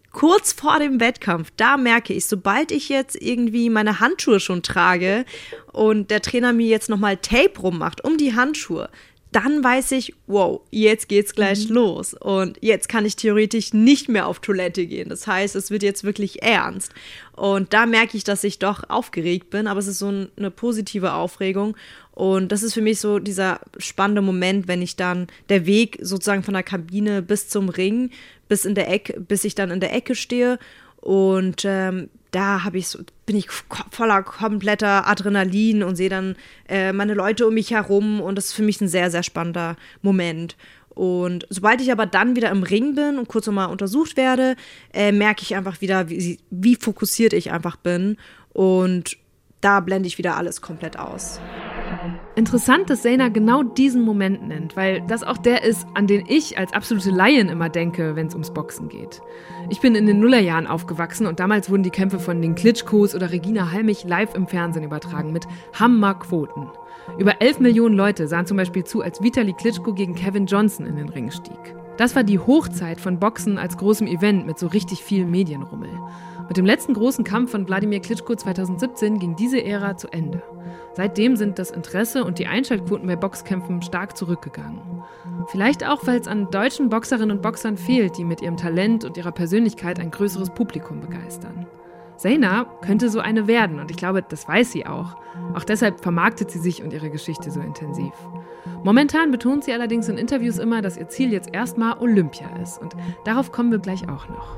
kurz vor dem Wettkampf, da merke ich, sobald ich jetzt irgendwie meine Handschuhe schon trage und der Trainer mir jetzt nochmal Tape rummacht um die Handschuhe, dann weiß ich, wow, jetzt geht's gleich mhm. los und jetzt kann ich theoretisch nicht mehr auf Toilette gehen. Das heißt, es wird jetzt wirklich ernst. Und da merke ich, dass ich doch aufgeregt bin, aber es ist so eine positive Aufregung. Und das ist für mich so dieser spannende Moment, wenn ich dann der Weg sozusagen von der Kabine bis zum Ring, bis in der Ecke, bis ich dann in der Ecke stehe. Und ähm, da habe ich so, bin ich voller kompletter Adrenalin und sehe dann äh, meine Leute um mich herum und das ist für mich ein sehr, sehr spannender Moment. Und sobald ich aber dann wieder im Ring bin und kurz nochmal untersucht werde, äh, merke ich einfach wieder, wie, wie fokussiert ich einfach bin und da blende ich wieder alles komplett aus. Interessant, dass Zaina genau diesen Moment nennt, weil das auch der ist, an den ich als absolute Laien immer denke, wenn es ums Boxen geht. Ich bin in den Nullerjahren aufgewachsen und damals wurden die Kämpfe von den Klitschkos oder Regina Halmich live im Fernsehen übertragen mit Hammerquoten. Über elf Millionen Leute sahen zum Beispiel zu, als Vitali Klitschko gegen Kevin Johnson in den Ring stieg. Das war die Hochzeit von Boxen als großem Event mit so richtig viel Medienrummel. Mit dem letzten großen Kampf von Wladimir Klitschko zweitausendsiebzehn ging diese Ära zu Ende. Seitdem sind das Interesse und die Einschaltquoten bei Boxkämpfen stark zurückgegangen. Vielleicht auch, weil es an deutschen Boxerinnen und Boxern fehlt, die mit ihrem Talent und ihrer Persönlichkeit ein größeres Publikum begeistern. Zaina könnte so eine werden und ich glaube, das weiß sie auch. Auch deshalb vermarktet sie sich und ihre Geschichte so intensiv. Momentan betont sie allerdings in Interviews immer, dass ihr Ziel jetzt erstmal Olympia ist und darauf kommen wir gleich auch noch.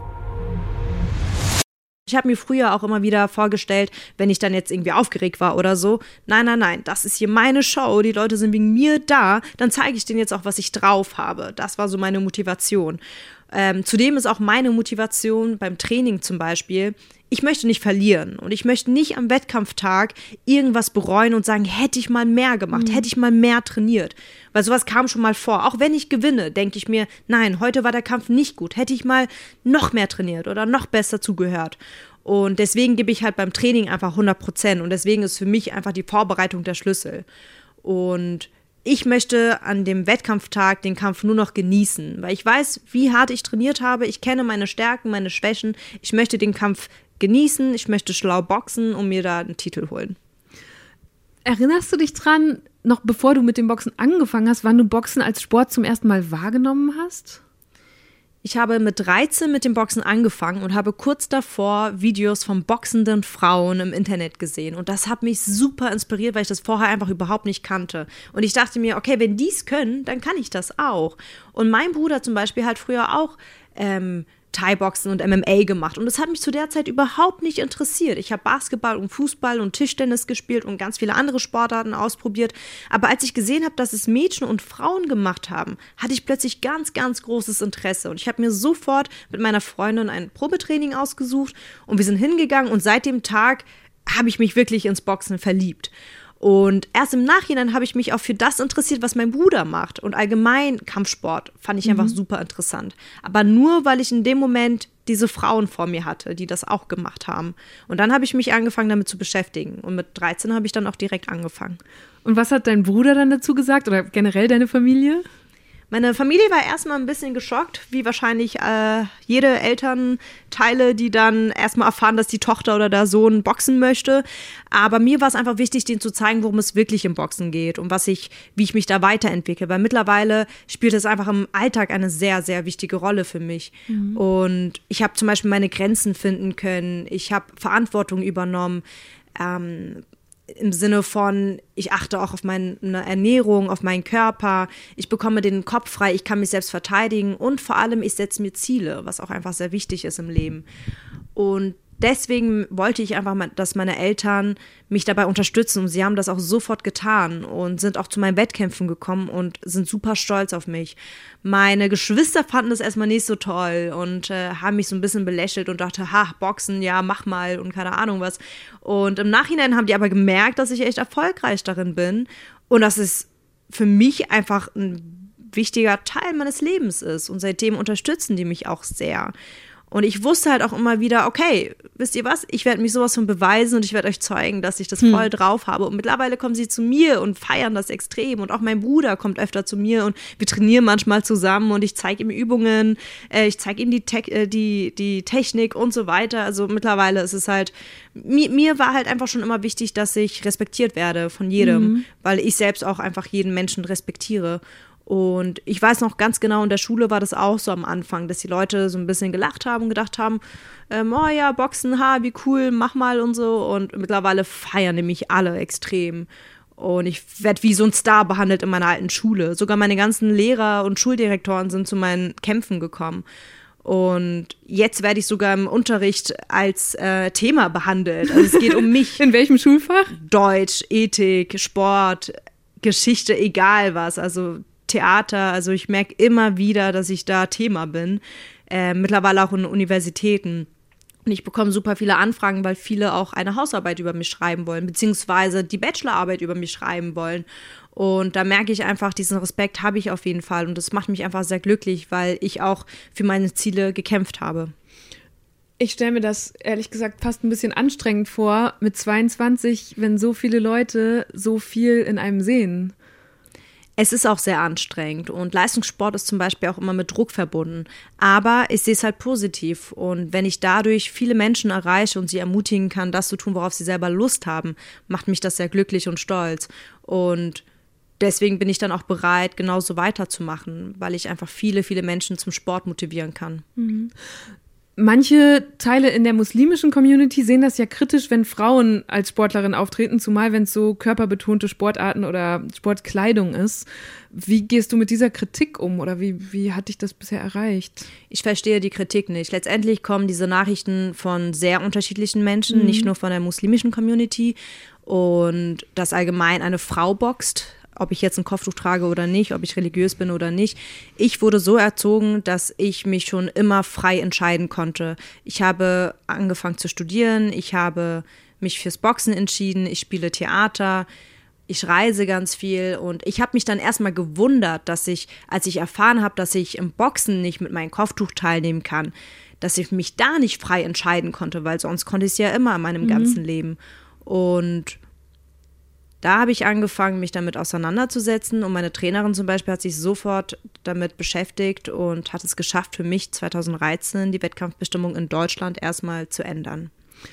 Ich habe mir früher auch immer wieder vorgestellt, wenn ich dann jetzt irgendwie aufgeregt war oder so, nein, nein, nein, das ist hier meine Show, die Leute sind wegen mir da, dann zeige ich denen jetzt auch, was ich drauf habe. Das war so meine Motivation. Ähm, zudem ist auch meine Motivation beim Training zum Beispiel, ich möchte nicht verlieren und ich möchte nicht am Wettkampftag irgendwas bereuen und sagen, hätte ich mal mehr gemacht, mhm. hätte ich mal mehr trainiert. Weil sowas kam schon mal vor. Auch wenn ich gewinne, denke ich mir, nein, heute war der Kampf nicht gut. Hätte ich mal noch mehr trainiert oder noch besser zugehört. Und deswegen gebe ich halt beim Training einfach hundert Prozent. Und deswegen ist für mich einfach die Vorbereitung der Schlüssel. Und ich möchte an dem Wettkampftag den Kampf nur noch genießen, weil ich weiß, wie hart ich trainiert habe. Ich kenne meine Stärken, meine Schwächen. Ich möchte den Kampf genießen. Ich möchte schlau boxen und mir da einen Titel holen. Erinnerst du dich dran, noch bevor du mit dem Boxen angefangen hast, wann du Boxen als Sport zum ersten Mal wahrgenommen hast? Ich habe mit dreizehn mit dem Boxen angefangen und habe kurz davor Videos von boxenden Frauen im Internet gesehen. Und das hat mich super inspiriert, weil ich das vorher einfach überhaupt nicht kannte. Und ich dachte mir, okay, wenn die es können, dann kann ich das auch. Und mein Bruder zum Beispiel hat früher auch ähm, Thai-Boxen und M M A gemacht. Und das hat mich zu der Zeit überhaupt nicht interessiert. Ich habe Basketball und Fußball und Tischtennis gespielt und ganz viele andere Sportarten ausprobiert. Aber als ich gesehen habe, dass es Mädchen und Frauen gemacht haben, hatte ich plötzlich ganz, ganz großes Interesse. Und ich habe mir sofort mit meiner Freundin ein Probetraining ausgesucht und wir sind hingegangen und seit dem Tag habe ich mich wirklich ins Boxen verliebt. Und erst im Nachhinein habe ich mich auch für das interessiert, was mein Bruder macht. Und allgemein Kampfsport fand ich einfach mhm. super interessant. Aber nur, weil ich in dem Moment diese Frauen vor mir hatte, die das auch gemacht haben. Und dann habe ich mich angefangen, damit zu beschäftigen. Und mit dreizehn habe ich dann auch direkt angefangen. Und was hat dein Bruder dann dazu gesagt oder generell deine Familie? Meine Familie war erstmal ein bisschen geschockt, wie wahrscheinlich äh, jede Elternteile, die dann erstmal erfahren, dass die Tochter oder der Sohn boxen möchte. Aber mir war es einfach wichtig, denen zu zeigen, worum es wirklich im Boxen geht und was ich, wie ich mich da weiterentwickle. Weil mittlerweile spielt es einfach im Alltag eine sehr, sehr wichtige Rolle für mich. Mhm. Und ich habe zum Beispiel meine Grenzen finden können. Ich habe Verantwortung übernommen. Ähm, Im Sinne von, ich achte auch auf meine Ernährung, auf meinen Körper, ich bekomme den Kopf frei, ich kann mich selbst verteidigen und vor allem, ich setze mir Ziele, was auch einfach sehr wichtig ist im Leben. Und deswegen wollte ich einfach, dass meine Eltern mich dabei unterstützen und sie haben das auch sofort getan und sind auch zu meinen Wettkämpfen gekommen und sind super stolz auf mich. Meine Geschwister fanden das erstmal nicht so toll und äh, haben mich so ein bisschen belächelt und dachte, ha, Boxen, ja, mach mal und keine Ahnung was. Und im Nachhinein haben die aber gemerkt, dass ich echt erfolgreich darin bin und dass es für mich einfach ein wichtiger Teil meines Lebens ist und seitdem unterstützen die mich auch sehr. Und ich wusste halt auch immer wieder, okay, wisst ihr was, ich werde mich sowas von beweisen und ich werde euch zeigen, dass ich das voll hm. drauf habe. Und mittlerweile kommen sie zu mir und feiern das extrem. Und auch mein Bruder kommt öfter zu mir und wir trainieren manchmal zusammen und ich zeige ihm Übungen, äh, ich zeige ihm die, Te- äh, die, die Technik und so weiter. Also mittlerweile ist es halt, mir, mir war halt einfach schon immer wichtig, dass ich respektiert werde von jedem, mhm. weil ich selbst auch einfach jeden Menschen respektiere. Und ich weiß noch ganz genau, in der Schule war das auch so am Anfang, dass die Leute so ein bisschen gelacht haben und gedacht haben, ähm, oh ja, Boxen, ha, wie cool, mach mal und so. Und mittlerweile feiern nämlich alle extrem. Und ich werde wie so ein Star behandelt in meiner alten Schule. Sogar meine ganzen Lehrer und Schuldirektoren sind zu meinen Kämpfen gekommen. Und jetzt werde ich sogar im Unterricht als äh, Thema behandelt. Also es geht um mich. In welchem Schulfach? Deutsch, Ethik, Sport, Geschichte, egal was. Also Theater, also ich merke immer wieder, dass ich da Thema bin, äh, mittlerweile auch in Universitäten. Und ich bekomme super viele Anfragen, weil viele auch eine Hausarbeit über mich schreiben wollen, beziehungsweise die Bachelorarbeit über mich schreiben wollen. Und da merke ich einfach, diesen Respekt habe ich auf jeden Fall. Und das macht mich einfach sehr glücklich, weil ich auch für meine Ziele gekämpft habe. Ich stelle mir das, ehrlich gesagt, fast ein bisschen anstrengend vor, mit zweiundzwanzig, wenn so viele Leute so viel in einem sehen. Es ist auch sehr anstrengend und Leistungssport ist zum Beispiel auch immer mit Druck verbunden. Aber ich sehe es halt positiv und wenn ich dadurch viele Menschen erreiche und sie ermutigen kann, das zu tun, worauf sie selber Lust haben, macht mich das sehr glücklich und stolz. Und deswegen bin ich dann auch bereit, genauso weiterzumachen, weil ich einfach viele, viele Menschen zum Sport motivieren kann. Mhm. Manche Teile in der muslimischen Community sehen das ja kritisch, wenn Frauen als Sportlerin auftreten, zumal wenn es so körperbetonte Sportarten oder Sportkleidung ist. Wie gehst du mit dieser Kritik um oder wie, wie hat dich das bisher erreicht? Ich verstehe die Kritik nicht. Letztendlich kommen diese Nachrichten von sehr unterschiedlichen Menschen, mhm. nicht nur von der muslimischen Community. Und dass allgemein eine Frau boxt, ob ich jetzt ein Kopftuch trage oder nicht, ob ich religiös bin oder nicht. Ich wurde so erzogen, dass ich mich schon immer frei entscheiden konnte. Ich habe angefangen zu studieren, ich habe mich fürs Boxen entschieden, ich spiele Theater, ich reise ganz viel und ich habe mich dann erstmal gewundert, dass ich, als ich erfahren habe, dass ich im Boxen nicht mit meinem Kopftuch teilnehmen kann, dass ich mich da nicht frei entscheiden konnte, weil sonst konnte ich es ja immer in meinem mhm. ganzen Leben. Und da habe ich angefangen, mich damit auseinanderzusetzen und meine Trainerin zum Beispiel hat sich sofort damit beschäftigt und hat es geschafft, für mich zweitausenddreizehn die Wettkampfbestimmung in Deutschland erstmal zu ändern.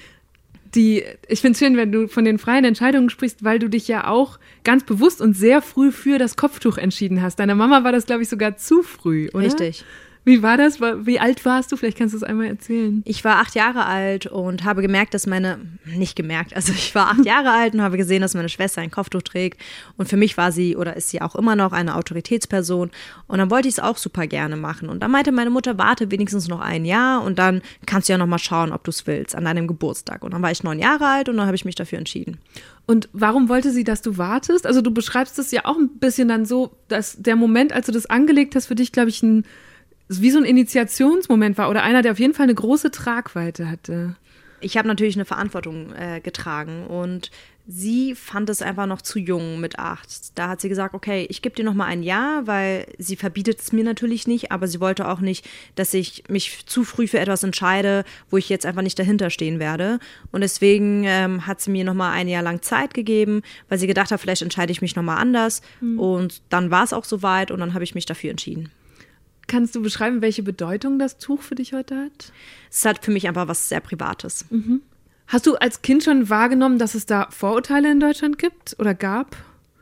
Die, ich finde es schön, wenn du von den freien Entscheidungen sprichst, weil du dich ja auch ganz bewusst und sehr früh für das Kopftuch entschieden hast. Deiner Mama war das, glaube ich, sogar zu früh, oder? Richtig. Wie war das? Wie alt warst du? Vielleicht kannst du es einmal erzählen. Ich war acht Jahre alt und habe gemerkt, dass meine, nicht gemerkt, also ich war acht Jahre alt und habe gesehen, dass meine Schwester ein Kopftuch trägt. Und für mich war sie oder ist sie auch immer noch eine Autoritätsperson. Und dann wollte ich es auch super gerne machen. Und dann meinte meine Mutter, warte wenigstens noch ein Jahr und dann kannst du ja noch mal schauen, ob du es willst, an deinem Geburtstag. Und dann war ich neun Jahre alt und dann habe ich mich dafür entschieden. Und warum wollte sie, dass du wartest? Also du beschreibst es ja auch ein bisschen dann so, dass der Moment, als du das angelegt hast, für dich, glaube ich, ein wie so ein Initiationsmoment war oder einer, der auf jeden Fall eine große Tragweite hatte. Ich habe natürlich eine Verantwortung äh, getragen und sie fand es einfach noch zu jung mit acht. Da hat sie gesagt, okay, ich gebe dir noch mal ein Jahr, weil sie verbietet es mir natürlich nicht, aber sie wollte auch nicht, dass ich mich zu früh für etwas entscheide, wo ich jetzt einfach nicht dahinter stehen werde. Und deswegen ähm, hat sie mir noch mal ein Jahr lang Zeit gegeben, weil sie gedacht hat, vielleicht entscheide ich mich noch mal anders. Mhm. Und dann war es auch soweit und dann habe ich mich dafür entschieden. Kannst du beschreiben, welche Bedeutung das Tuch für dich heute hat? Es hat für mich einfach was sehr Privates. Mhm. Hast du als Kind schon wahrgenommen, dass es da Vorurteile in Deutschland gibt oder gab?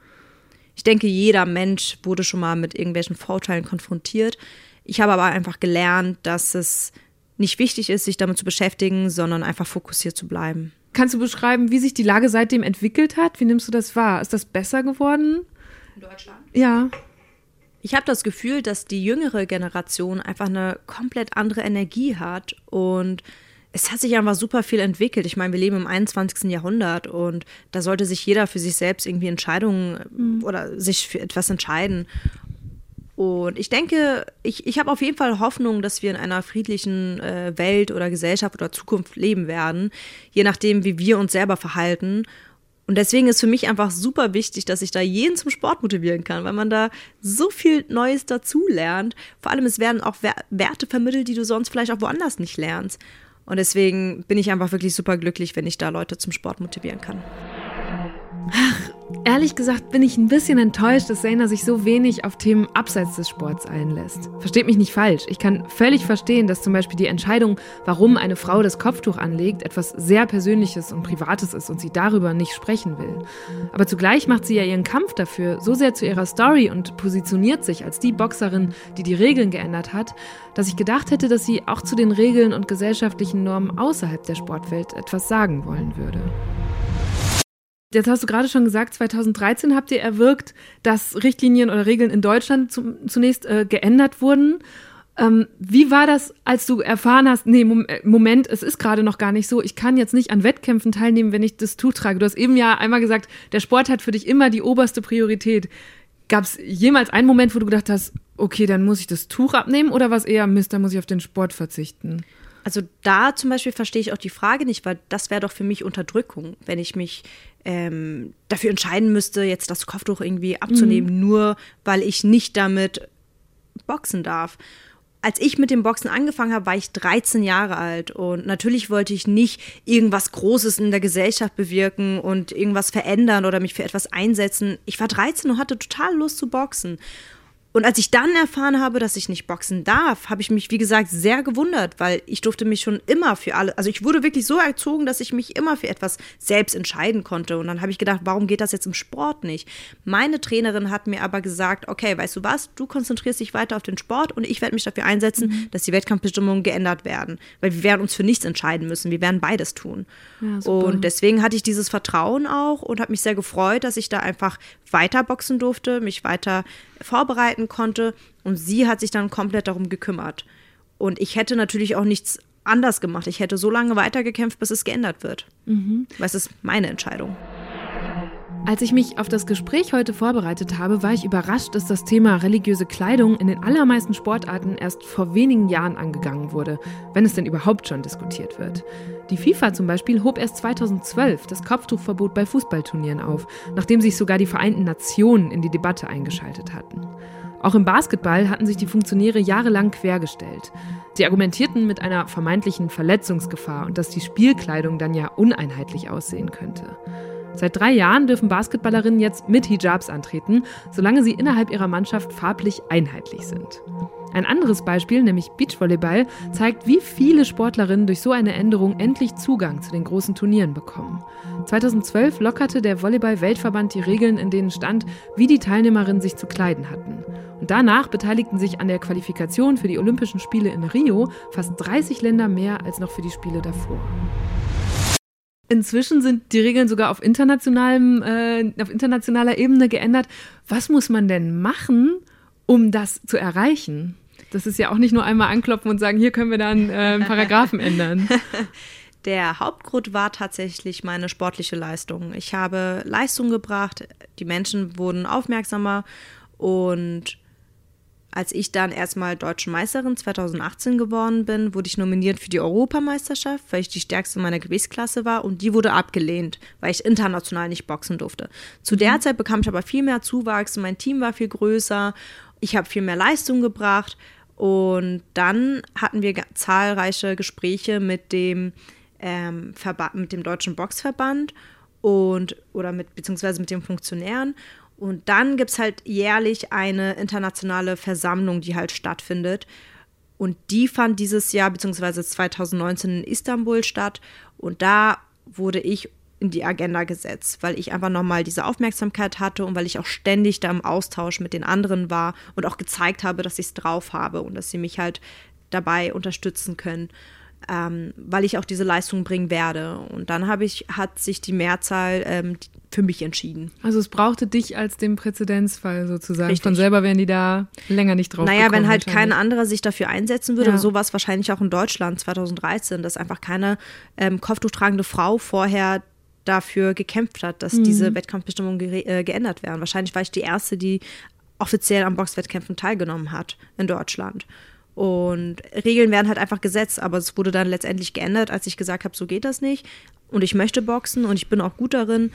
Ich denke, jeder Mensch wurde schon mal mit irgendwelchen Vorurteilen konfrontiert. Ich habe aber einfach gelernt, dass es nicht wichtig ist, sich damit zu beschäftigen, sondern einfach fokussiert zu bleiben. Kannst du beschreiben, wie sich die Lage seitdem entwickelt hat? Wie nimmst du das wahr? Ist das besser geworden? In Deutschland? Ja. Ich habe das Gefühl, dass die jüngere Generation einfach eine komplett andere Energie hat und es hat sich einfach super viel entwickelt. Ich meine, wir leben im einundzwanzigsten Jahrhundert und da sollte sich jeder für sich selbst irgendwie Entscheidungen mhm. oder sich für etwas entscheiden. Und ich denke, ich, ich habe auf jeden Fall Hoffnung, dass wir in einer friedlichen äh, Welt oder Gesellschaft oder Zukunft leben werden, je nachdem, wie wir uns selber verhalten. Und deswegen ist für mich einfach super wichtig, dass ich da jeden zum Sport motivieren kann, weil man da so viel Neues dazu lernt. Vor allem, es werden auch Werte vermittelt, die du sonst vielleicht auch woanders nicht lernst. Und deswegen bin ich einfach wirklich super glücklich, wenn ich da Leute zum Sport motivieren kann. Ach, ehrlich gesagt bin ich ein bisschen enttäuscht, dass Zaina sich so wenig auf Themen abseits des Sports einlässt. Versteht mich nicht falsch. Ich kann völlig verstehen, dass zum Beispiel die Entscheidung, warum eine Frau das Kopftuch anlegt, etwas sehr Persönliches und Privates ist und sie darüber nicht sprechen will. Aber zugleich macht sie ja ihren Kampf dafür so sehr zu ihrer Story und positioniert sich als die Boxerin, die die Regeln geändert hat, dass ich gedacht hätte, dass sie auch zu den Regeln und gesellschaftlichen Normen außerhalb der Sportwelt etwas sagen wollen würde. Jetzt hast du gerade schon gesagt, zweitausenddreizehn habt ihr erwirkt, dass Richtlinien oder Regeln in Deutschland zum, zunächst äh, geändert wurden. Ähm, wie war das, als du erfahren hast, nee, Moment, es ist gerade noch gar nicht so, ich kann jetzt nicht an Wettkämpfen teilnehmen, wenn ich das Tuch trage. Du hast eben ja einmal gesagt, der Sport hat für dich immer die oberste Priorität. Gab es jemals einen Moment, wo du gedacht hast, okay, dann muss ich das Tuch abnehmen, oder war es eher, Mist, dann muss ich auf den Sport verzichten? Also da zum Beispiel verstehe ich auch die Frage nicht, weil das wäre doch für mich Unterdrückung, wenn ich mich ähm, dafür entscheiden müsste, jetzt das Kopftuch irgendwie abzunehmen, mhm. nur weil ich nicht damit boxen darf. Als ich mit dem Boxen angefangen habe, war ich dreizehn Jahre alt und natürlich wollte ich nicht irgendwas Großes in der Gesellschaft bewirken und irgendwas verändern oder mich für etwas einsetzen. Ich war dreizehn und hatte total Lust zu boxen. Und als ich dann erfahren habe, dass ich nicht boxen darf, habe ich mich, wie gesagt, sehr gewundert, weil ich durfte mich schon immer für alle, also ich wurde wirklich so erzogen, dass ich mich immer für etwas selbst entscheiden konnte. Und dann habe ich gedacht, warum geht das jetzt im Sport nicht? Meine Trainerin hat mir aber gesagt, okay, weißt du was, du konzentrierst dich weiter auf den Sport und ich werde mich dafür einsetzen, mhm. dass die Wettkampfbestimmungen geändert werden. Weil wir werden uns für nichts entscheiden müssen, wir werden beides tun. Ja, und deswegen hatte ich dieses Vertrauen auch und habe mich sehr gefreut, dass ich da einfach weiter boxen durfte, mich weiter vorbereiten konnte, und sie hat sich dann komplett darum gekümmert. Und ich hätte natürlich auch nichts anders gemacht. Ich hätte so lange weitergekämpft, bis es geändert wird. Mhm. Weil es ist meine Entscheidung. Als ich mich auf das Gespräch heute vorbereitet habe, war ich überrascht, dass das Thema religiöse Kleidung in den allermeisten Sportarten erst vor wenigen Jahren angegangen wurde, wenn es denn überhaupt schon diskutiert wird. Die FIFA zum Beispiel hob erst zweitausendzwölf das Kopftuchverbot bei Fußballturnieren auf, nachdem sich sogar die Vereinten Nationen in die Debatte eingeschaltet hatten. Auch im Basketball hatten sich die Funktionäre jahrelang quergestellt. Sie argumentierten mit einer vermeintlichen Verletzungsgefahr und dass die Spielkleidung dann ja uneinheitlich aussehen könnte. Seit drei Jahren dürfen Basketballerinnen jetzt mit Hijabs antreten, solange sie innerhalb ihrer Mannschaft farblich einheitlich sind. Ein anderes Beispiel, nämlich Beachvolleyball, zeigt, wie viele Sportlerinnen durch so eine Änderung endlich Zugang zu den großen Turnieren bekommen. zweitausendzwölf lockerte der Volleyball-Weltverband die Regeln, in denen stand, wie die Teilnehmerinnen sich zu kleiden hatten. Und danach beteiligten sich an der Qualifikation für die Olympischen Spiele in Rio fast dreißig Länder mehr als noch für die Spiele davor. Inzwischen sind die Regeln sogar auf, internationalem, äh, auf internationaler Ebene geändert. Was muss man denn machen, um das zu erreichen? Das ist ja auch nicht nur einmal anklopfen und sagen, hier können wir dann äh, einen Paragraphen ändern. Der Hauptgrund war tatsächlich meine sportliche Leistung. Ich habe Leistung gebracht, die Menschen wurden aufmerksamer, und als ich dann erstmal Deutsche Meisterin zweitausendachtzehn geworden bin, wurde ich nominiert für die Europameisterschaft, weil ich die stärkste meiner Gewichtsklasse war, und die wurde abgelehnt, weil ich international nicht boxen durfte. Zu der Zeit bekam ich aber viel mehr Zuwachs, mein Team war viel größer, ich habe viel mehr Leistung gebracht, und dann hatten wir zahlreiche Gespräche mit dem, ähm, Verba- mit dem Deutschen Boxverband und oder mit beziehungsweise mit den Funktionären. Und dann gibt es halt jährlich eine internationale Versammlung, die halt stattfindet. Und die fand dieses Jahr, beziehungsweise zweitausendneunzehn in Istanbul statt. Und da wurde ich in die Agenda gesetzt, weil ich einfach nochmal diese Aufmerksamkeit hatte und weil ich auch ständig da im Austausch mit den anderen war und auch gezeigt habe, dass ich es drauf habe und dass sie mich halt dabei unterstützen können. Ähm, weil ich auch diese Leistung bringen werde. Und dann habe ich, hat sich die Mehrzahl ähm, für mich entschieden. Also es brauchte dich als den Präzedenzfall sozusagen. Richtig. Von selber wären die da länger nicht drauf naja, gekommen. Naja, wenn halt kein anderer sich dafür einsetzen würde, ja. und so war es wahrscheinlich auch in Deutschland zweitausenddreizehn, dass einfach keine ähm, kopftuchtragende Frau vorher dafür gekämpft hat, dass mhm. diese Wettkampfbestimmungen ge- äh, geändert werden. Wahrscheinlich war ich die Erste, die offiziell an Boxwettkämpfen teilgenommen hat in Deutschland. Und Regeln werden halt einfach gesetzt, aber es wurde dann letztendlich geändert, als ich gesagt habe, so geht das nicht und ich möchte boxen und ich bin auch gut darin,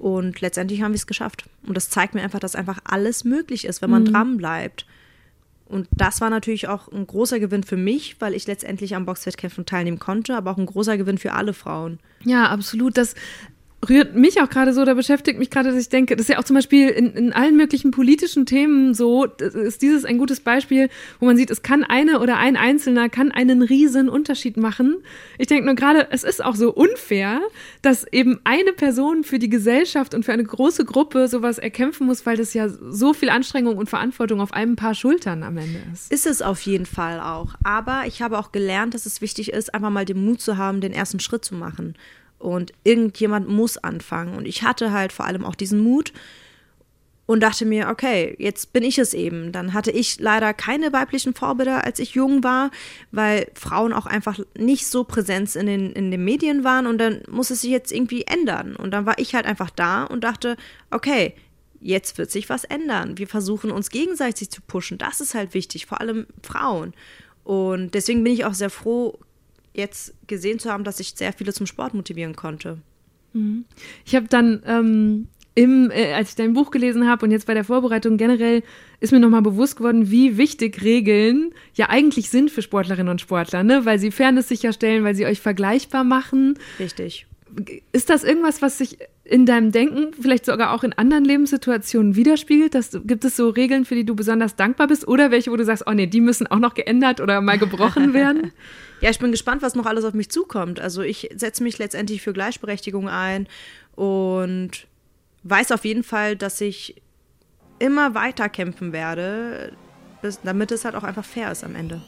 Und letztendlich haben wir es geschafft. Und das zeigt mir einfach, dass einfach alles möglich ist, wenn man mhm. dran bleibt. Und das war natürlich auch ein großer Gewinn für mich, weil ich letztendlich am Boxwettkämpfen teilnehmen konnte, aber auch ein großer Gewinn für alle Frauen. Ja, absolut. Das rührt mich auch gerade so, da beschäftigt mich gerade, dass ich denke, das ist ja auch zum Beispiel in, in allen möglichen politischen Themen so, ist dieses ein gutes Beispiel, wo man sieht, es kann eine oder ein Einzelner, kann einen riesen Unterschied machen. Ich denke nur gerade, es ist auch so unfair, dass eben eine Person für die Gesellschaft und für eine große Gruppe sowas erkämpfen muss, weil das ja so viel Anstrengung und Verantwortung auf einem Paar Schultern am Ende ist. Ist es auf jeden Fall auch. Aber ich habe auch gelernt, dass es wichtig ist, einfach mal den Mut zu haben, den ersten Schritt zu machen. Und irgendjemand muss anfangen. Und ich hatte halt vor allem auch diesen Mut und dachte mir, okay, jetzt bin ich es eben. Dann hatte ich leider keine weiblichen Vorbilder, als ich jung war, weil Frauen auch einfach nicht so präsent in den, in den Medien waren. Und dann muss es sich jetzt irgendwie ändern. Und dann war ich halt einfach da und dachte, okay, jetzt wird sich was ändern. Wir versuchen uns gegenseitig zu pushen. Das ist halt wichtig, vor allem Frauen. Und deswegen bin ich auch sehr froh, jetzt gesehen zu haben, dass ich sehr viele zum Sport motivieren konnte. Ich habe dann, ähm, im, äh, als ich dein Buch gelesen habe und jetzt bei der Vorbereitung generell, ist mir nochmal bewusst geworden, wie wichtig Regeln ja eigentlich sind für Sportlerinnen und Sportler, ne? Weil sie Fairness sicherstellen, weil sie euch vergleichbar machen. Richtig. Ist das irgendwas, was sich in deinem Denken vielleicht sogar auch in anderen Lebenssituationen widerspiegelt? Dass, gibt es so Regeln, für die du besonders dankbar bist? Oder welche, wo du sagst, oh nee, die müssen auch noch geändert oder mal gebrochen werden? Ja, ich bin gespannt, was noch alles auf mich zukommt. Also ich setze mich letztendlich für Gleichberechtigung ein und weiß auf jeden Fall, dass ich immer weiter kämpfen werde, bis, damit es halt auch einfach fair ist am Ende.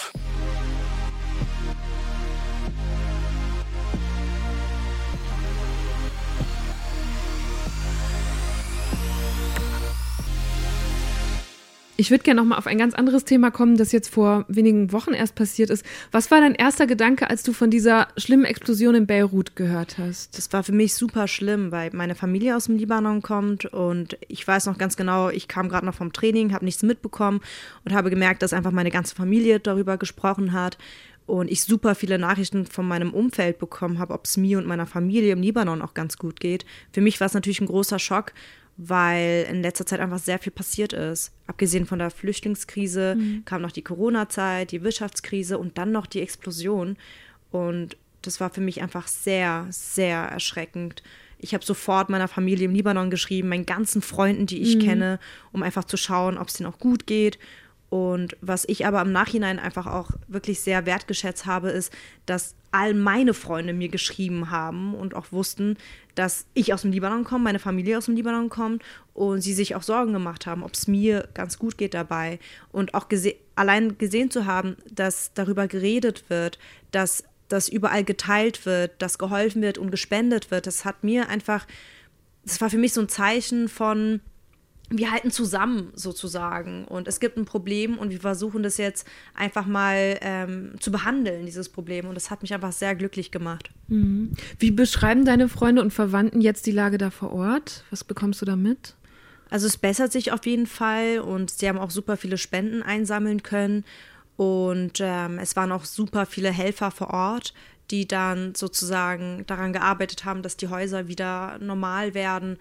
Ich würde gerne noch mal auf ein ganz anderes Thema kommen, das jetzt vor wenigen Wochen erst passiert ist. Was war dein erster Gedanke, als du von dieser schlimmen Explosion in Beirut gehört hast? Das war für mich super schlimm, weil meine Familie aus dem Libanon kommt und ich weiß noch ganz genau, ich kam gerade noch vom Training, habe nichts mitbekommen und habe gemerkt, dass einfach meine ganze Familie darüber gesprochen hat und ich super viele Nachrichten von meinem Umfeld bekommen habe, ob es mir und meiner Familie im Libanon auch ganz gut geht. Für mich war es natürlich ein großer Schock, weil in letzter Zeit einfach sehr viel passiert ist. Abgesehen von der Flüchtlingskrise mhm. kam noch die Corona-Zeit, die Wirtschaftskrise und dann noch die Explosion. Und das war für mich einfach sehr, sehr erschreckend. Ich habe sofort meiner Familie im Libanon geschrieben, meinen ganzen Freunden, die ich mhm. kenne, um einfach zu schauen, ob es denen auch gut geht. Und was ich aber im Nachhinein einfach auch wirklich sehr wertgeschätzt habe, ist, dass all meine Freunde mir geschrieben haben und auch wussten, dass ich aus dem Libanon komme, meine Familie aus dem Libanon kommt und sie sich auch Sorgen gemacht haben, ob es mir ganz gut geht dabei. Und auch gese- allein gesehen zu haben, dass darüber geredet wird, dass das überall geteilt wird, dass geholfen wird und gespendet wird, das hat mir einfach, das war für mich so ein Zeichen von, wir halten zusammen sozusagen und es gibt ein Problem und wir versuchen das jetzt einfach mal ähm, zu behandeln, dieses Problem, und das hat mich einfach sehr glücklich gemacht. Mhm. Wie beschreiben deine Freunde und Verwandten jetzt die Lage da vor Ort? Was bekommst du da mit? Also es bessert sich auf jeden Fall und sie haben auch super viele Spenden einsammeln können und ähm, es waren auch super viele Helfer vor Ort, die dann sozusagen daran gearbeitet haben, dass die Häuser wieder normal werden.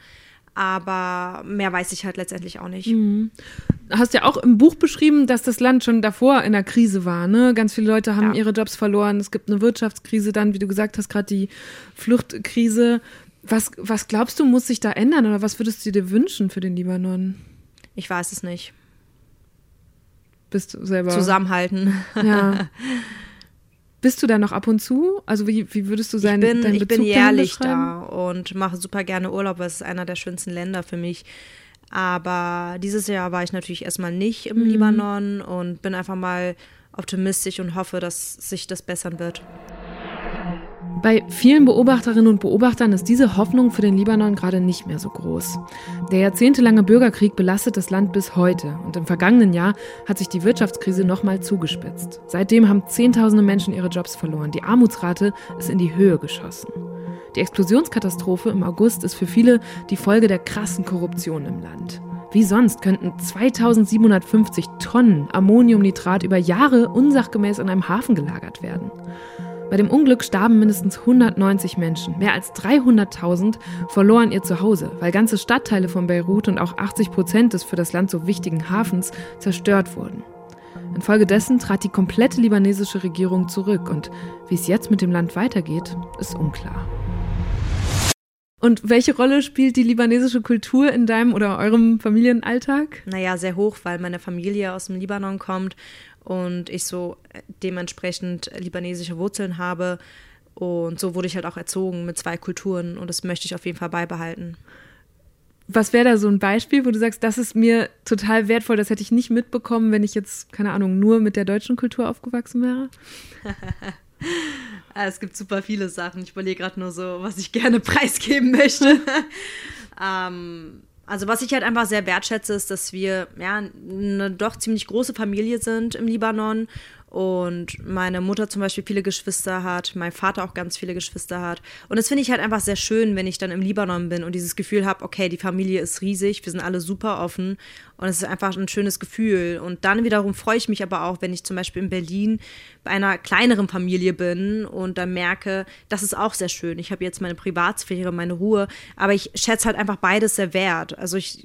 Aber mehr weiß ich halt letztendlich auch nicht. Mhm. Du hast ja auch im Buch beschrieben, dass das Land schon davor in der Krise war, ne? Ganz viele Leute haben ja. ihre Jobs verloren. Es gibt eine Wirtschaftskrise, dann, wie du gesagt hast, gerade die Fluchtkrise. Was, was glaubst du, muss sich da ändern oder was würdest du dir wünschen für den Libanon? Ich weiß es nicht. Bist du selber? Zusammenhalten. Ja. Bist du da noch ab und zu? Also wie, wie würdest du sein, ich bin, deinen ich Bezug bin jährlich da und mache super gerne Urlaub, weil es ist einer der schönsten Länder für mich. Aber dieses Jahr war ich natürlich erstmal nicht im mhm. Libanon und bin einfach mal optimistisch und hoffe, dass sich das bessern wird. Bei vielen Beobachterinnen und Beobachtern ist diese Hoffnung für den Libanon gerade nicht mehr so groß. Der jahrzehntelange Bürgerkrieg belastet das Land bis heute und im vergangenen Jahr hat sich die Wirtschaftskrise nochmal zugespitzt. Seitdem haben Zehntausende Menschen ihre Jobs verloren. Die Armutsrate ist in die Höhe geschossen. Die Explosionskatastrophe im August ist für viele die Folge der krassen Korruption im Land. Wie sonst könnten zweitausendsiebenhundertfünfzig Tonnen Ammoniumnitrat über Jahre unsachgemäß in einem Hafen gelagert werden. Bei dem Unglück starben mindestens hundertneunzig Menschen. Mehr als dreihunderttausend verloren ihr Zuhause, weil ganze Stadtteile von Beirut und auch achtzig Prozent des für das Land so wichtigen Hafens zerstört wurden. Infolgedessen trat die komplette libanesische Regierung zurück und wie es jetzt mit dem Land weitergeht, ist unklar. Und welche Rolle spielt die libanesische Kultur in deinem oder eurem Familienalltag? Naja, sehr hoch, weil meine Familie aus dem Libanon kommt und ich so dementsprechend libanesische Wurzeln habe. Und so wurde ich halt auch erzogen mit zwei Kulturen und das möchte ich auf jeden Fall beibehalten. Was wäre da so ein Beispiel, wo du sagst, das ist mir total wertvoll, das hätte ich nicht mitbekommen, wenn ich jetzt, keine Ahnung, nur mit der deutschen Kultur aufgewachsen wäre? Es gibt super viele Sachen. Ich überlege gerade nur so, was ich gerne preisgeben möchte. ähm, also was ich halt einfach sehr wertschätze, ist, dass wir ja eine doch ziemlich große Familie sind im Libanon. Und meine Mutter zum Beispiel viele Geschwister hat, mein Vater auch ganz viele Geschwister hat. Und das finde ich halt einfach sehr schön, wenn ich dann im Libanon bin und dieses Gefühl habe, okay, die Familie ist riesig, wir sind alle super offen und es ist einfach ein schönes Gefühl. Und dann wiederum freue ich mich aber auch, wenn ich zum Beispiel in Berlin bei einer kleineren Familie bin und dann merke, das ist auch sehr schön. Ich habe jetzt meine Privatsphäre, meine Ruhe, aber ich schätze halt einfach beides sehr wert. Also ich...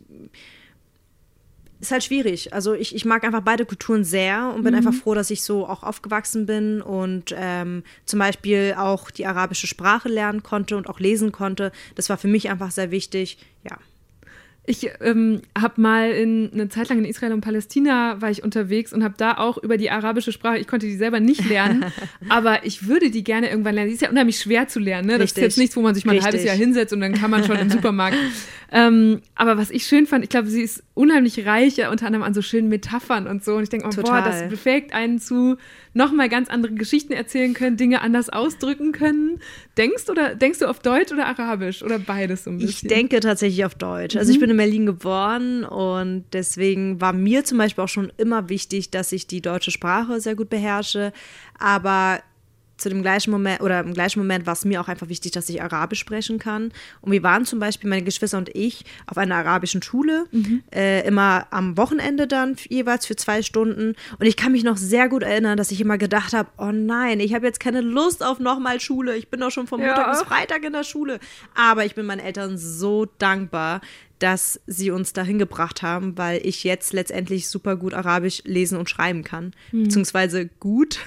Ist halt schwierig. Also ich, ich mag einfach beide Kulturen sehr und bin mhm. einfach froh, dass ich so auch aufgewachsen bin und ähm, zum Beispiel auch die arabische Sprache lernen konnte und auch lesen konnte. Das war für mich einfach sehr wichtig, ja. Ich ähm, habe mal in, eine Zeit lang in Israel und Palästina war ich unterwegs und habe da auch über die arabische Sprache, ich konnte die selber nicht lernen, aber ich würde die gerne irgendwann lernen. Die ist ja unheimlich schwer zu lernen. Ne? Das ist jetzt nichts, wo man sich mal ein Richtig. halbes Jahr hinsetzt und dann kann man schon im Supermarkt. Ähm, aber was ich schön fand, ich glaube, sie ist unheimlich reich, ja, unter anderem an so schönen Metaphern und so. Und ich denke, oh, boah, das befähigt einen zu nochmal ganz andere Geschichten erzählen können, Dinge anders ausdrücken können. Denkst, oder, denkst du auf Deutsch oder Arabisch oder beides so ein bisschen? Ich denke tatsächlich auf Deutsch. Also ich bin in Berlin geboren und deswegen war mir zum Beispiel auch schon immer wichtig, dass ich die deutsche Sprache sehr gut beherrsche. Aber zu dem gleichen Moment oder im gleichen Moment war es mir auch einfach wichtig, dass ich Arabisch sprechen kann. Und wir waren zum Beispiel, meine Geschwister und ich, auf einer arabischen Schule, mhm. äh, immer am Wochenende dann jeweils für zwei Stunden. Und ich kann mich noch sehr gut erinnern, dass ich immer gedacht habe, oh nein, ich habe jetzt keine Lust auf nochmal Schule. Ich bin doch schon von Montag ja. bis Freitag in der Schule. Aber ich bin meinen Eltern so dankbar, dass sie uns dahin gebracht haben, weil ich jetzt letztendlich super gut Arabisch lesen und schreiben kann. Mhm. Beziehungsweise gut.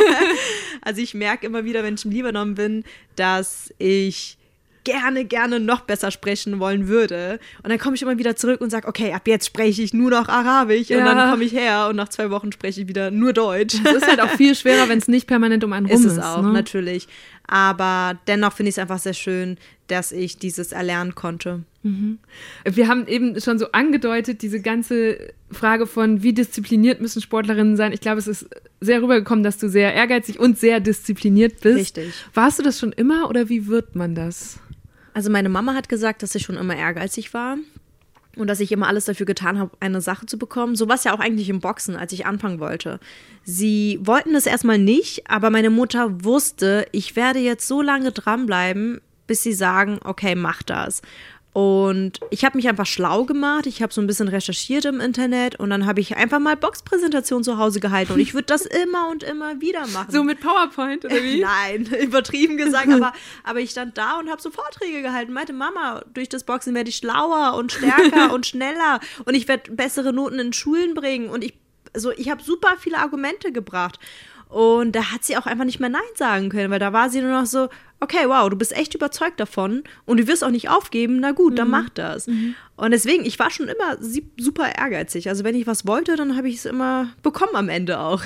Also ich merke immer wieder, wenn ich im Libanon bin, dass ich gerne, gerne noch besser sprechen wollen würde. Und dann komme ich immer wieder zurück und sage, okay, ab jetzt spreche ich nur noch Arabisch. Ja. Und dann komme ich her und nach zwei Wochen spreche ich wieder nur Deutsch. Es ist halt auch viel schwerer, wenn es nicht permanent um einen rum ist. Ist es auch, ne? Natürlich. Aber dennoch finde ich es einfach sehr schön, dass ich dieses erlernen konnte. Mhm. Wir haben eben schon so angedeutet, diese ganze Frage von, wie diszipliniert müssen Sportlerinnen sein. Ich glaube, es ist sehr rübergekommen, dass du sehr ehrgeizig und sehr diszipliniert bist. Richtig. Warst du das schon immer oder wie wird man das? Also meine Mama hat gesagt, dass ich schon immer ehrgeizig war und dass ich immer alles dafür getan habe, eine Sache zu bekommen. So war es ja auch eigentlich im Boxen, als ich anfangen wollte. Sie wollten es erstmal nicht, aber meine Mutter wusste, ich werde jetzt so lange dranbleiben, bis sie sagen, okay, mach das. Und ich habe mich einfach schlau gemacht, ich habe so ein bisschen recherchiert im Internet und dann habe ich einfach mal Boxpräsentationen zu Hause gehalten und ich würde das immer und immer wieder machen. So mit PowerPoint oder wie? Nein, übertrieben gesagt, aber, aber ich stand da und habe so Vorträge gehalten, meinte, Mama, durch das Boxen werde ich schlauer und stärker und schneller und ich werde bessere Noten in Schulen bringen und ich, also ich habe super viele Argumente gebracht. Und da hat sie auch einfach nicht mehr Nein sagen können, weil da war sie nur noch so, okay, wow, du bist echt überzeugt davon und du wirst auch nicht aufgeben, na gut, mhm. dann mach das. Mhm. Und deswegen, ich war schon immer super ehrgeizig. Also wenn ich was wollte, dann habe ich es immer bekommen am Ende auch.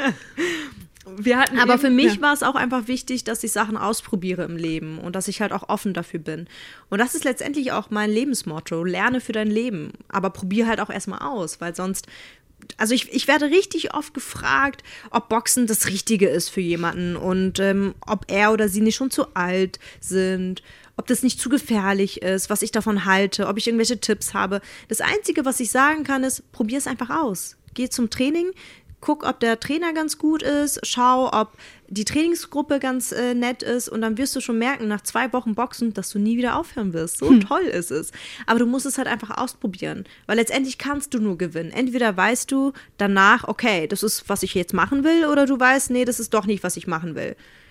Wir hatten Aber eben, für mich ja. war es auch einfach wichtig, dass ich Sachen ausprobiere im Leben und dass ich halt auch offen dafür bin. Und das ist letztendlich auch mein Lebensmotto, lerne für dein Leben, aber probier halt auch erstmal aus, weil sonst Also ich, ich werde richtig oft gefragt, ob Boxen das Richtige ist für jemanden und ähm, ob er oder sie nicht schon zu alt sind, ob das nicht zu gefährlich ist, was ich davon halte, ob ich irgendwelche Tipps habe. Das Einzige, was ich sagen kann, ist, probier es einfach aus. Geh zum Training, guck, ob der Trainer ganz gut ist, schau, ob die Trainingsgruppe ganz äh, nett ist und dann wirst du schon merken, nach zwei Wochen Boxen, dass du nie wieder aufhören wirst. So hm. toll ist es. Aber du musst es halt einfach ausprobieren, weil letztendlich kannst du nur gewinnen. Entweder weißt du danach, okay, das ist, was ich jetzt machen will, oder du weißt, nee, das ist doch nicht, was ich machen will.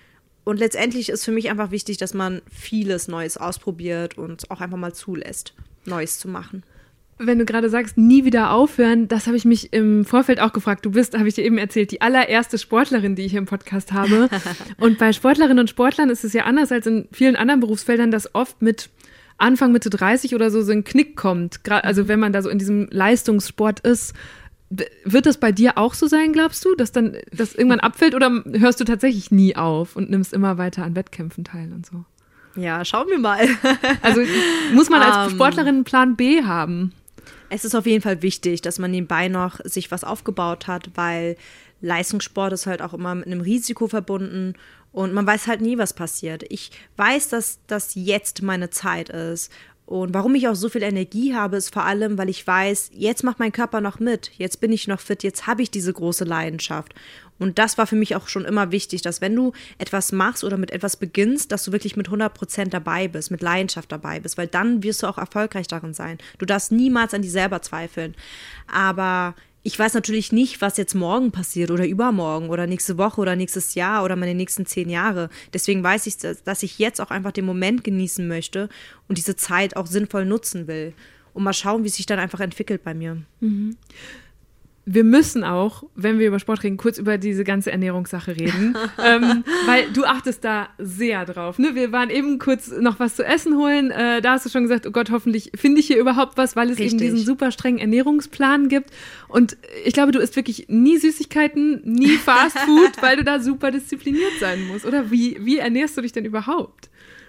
Und letztendlich ist für mich einfach wichtig, dass man vieles Neues ausprobiert und auch einfach mal zulässt, Neues zu machen. Wenn du gerade sagst, nie wieder aufhören, das habe ich mich im Vorfeld auch gefragt. Du bist, habe ich dir eben erzählt, die allererste Sportlerin, die ich im Podcast habe. Und bei Sportlerinnen und Sportlern ist es ja anders als in vielen anderen Berufsfeldern, dass oft mit Anfang, Mitte dreißig oder so so ein Knick kommt. Also wenn man da so in diesem Leistungssport ist. Wird das bei dir auch so sein, glaubst du, dass dann das irgendwann abfällt, oder hörst du tatsächlich nie auf und nimmst immer weiter an Wettkämpfen teil und so? Ja, schauen wir mal. Also muss man als um, Sportlerin einen Plan B haben? Es ist auf jeden Fall wichtig, dass man nebenbei noch sich was aufgebaut hat, weil Leistungssport ist halt auch immer mit einem Risiko verbunden und man weiß halt nie, was passiert. Ich weiß, dass das jetzt meine Zeit ist. Und warum ich auch so viel Energie habe, ist vor allem, weil ich weiß, jetzt macht mein Körper noch mit, jetzt bin ich noch fit, jetzt habe ich diese große Leidenschaft. Und das war für mich auch schon immer wichtig, dass wenn du etwas machst oder mit etwas beginnst, dass du wirklich mit hundert Prozent dabei bist, mit Leidenschaft dabei bist, weil dann wirst du auch erfolgreich darin sein. Du darfst niemals an dir selber zweifeln. Aber ich weiß natürlich nicht, was jetzt morgen passiert oder übermorgen oder nächste Woche oder nächstes Jahr oder meine nächsten zehn Jahre. Deswegen weiß ich, dass ich jetzt auch einfach den Moment genießen möchte und diese Zeit auch sinnvoll nutzen will. Und mal schauen, wie es sich dann einfach entwickelt bei mir. Mhm. Wir müssen auch, wenn wir über Sport reden, kurz über diese ganze Ernährungssache reden, ähm, weil du achtest da sehr drauf. Ne? Wir waren eben kurz noch was zu essen holen, äh, da hast du schon gesagt, oh Gott, hoffentlich finde ich hier überhaupt was, weil es Richtig. eben diesen super strengen Ernährungsplan gibt. Und ich glaube, du isst wirklich nie Süßigkeiten, nie Fast Food, weil du da super diszipliniert sein musst. Oder wie, wie ernährst du dich denn überhaupt?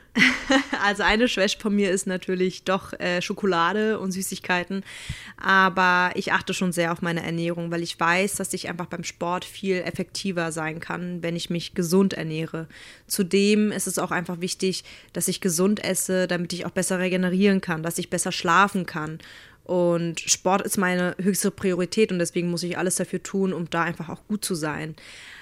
Also eine Schwäche von mir ist natürlich doch äh, Schokolade und Süßigkeiten, aber ich achte schon sehr auf meine Ernährung, weil ich weiß, dass ich einfach beim Sport viel effektiver sein kann, wenn ich mich gesund ernähre. Zudem ist es auch einfach wichtig, dass ich gesund esse, damit ich auch besser regenerieren kann, dass ich besser schlafen kann. Und Sport ist meine höchste Priorität und deswegen muss ich alles dafür tun, um da einfach auch gut zu sein.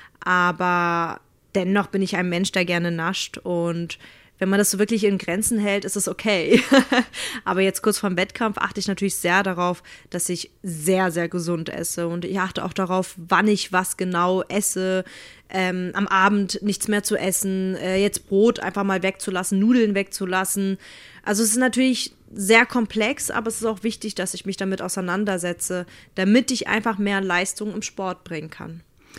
Aber dennoch bin ich ein Mensch, der gerne nascht, und wenn man das so wirklich in Grenzen hält, ist es okay. Aber jetzt kurz vorm Wettkampf achte ich natürlich sehr darauf, dass ich sehr, sehr gesund esse. Und ich achte auch darauf, wann ich was genau esse. Ähm, am Abend nichts mehr zu essen, äh, jetzt Brot einfach mal wegzulassen, Nudeln wegzulassen. Also es ist natürlich sehr komplex, aber es ist auch wichtig, dass ich mich damit auseinandersetze, damit ich einfach mehr Leistung im Sport bringen kann.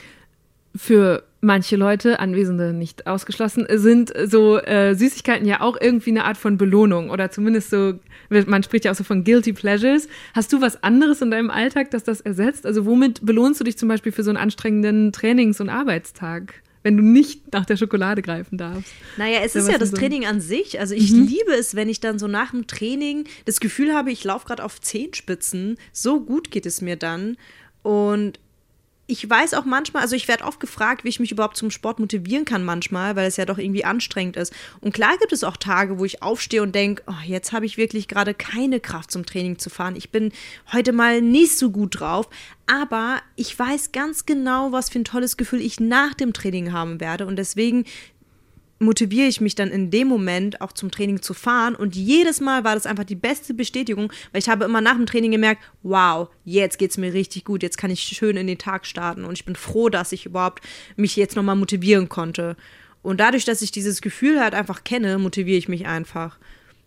Für manche Leute, Anwesende nicht ausgeschlossen, sind so äh, Süßigkeiten ja auch irgendwie eine Art von Belohnung oder zumindest so, man spricht ja auch so von Guilty Pleasures. Hast du was anderes in deinem Alltag, das das ersetzt? Also womit belohnst du dich zum Beispiel für so einen anstrengenden Trainings- und Arbeitstag, wenn du nicht nach der Schokolade greifen darfst? Naja, es ist ja das Training an sich. Also ich Mhm. liebe es, wenn ich dann so nach dem Training das Gefühl habe, ich laufe gerade auf Zehenspitzen. So gut geht es mir dann. Und ich weiß auch manchmal, also ich werde oft gefragt, wie ich mich überhaupt zum Sport motivieren kann manchmal, weil es ja doch irgendwie anstrengend ist. Und klar gibt es auch Tage, wo ich aufstehe und denke, oh, jetzt habe ich wirklich gerade keine Kraft zum Training zu fahren. Ich bin heute mal nicht so gut drauf. Aber ich weiß ganz genau, was für ein tolles Gefühl ich nach dem Training haben werde. Und deswegen motiviere ich mich dann in dem Moment auch zum Training zu fahren, und jedes Mal war das einfach die beste Bestätigung, weil ich habe immer nach dem Training gemerkt, wow, jetzt geht's mir richtig gut, jetzt kann ich schön in den Tag starten, und ich bin froh, dass ich überhaupt mich jetzt nochmal motivieren konnte. Und dadurch, dass ich dieses Gefühl halt einfach kenne, motiviere ich mich einfach.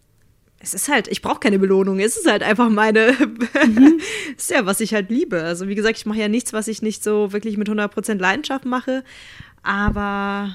Es ist halt, ich brauche keine Belohnung, es ist halt einfach meine, mhm. ist ja, was ich halt liebe. Also wie gesagt, ich mache ja nichts, was ich nicht so wirklich mit hundert Prozent Leidenschaft mache, aber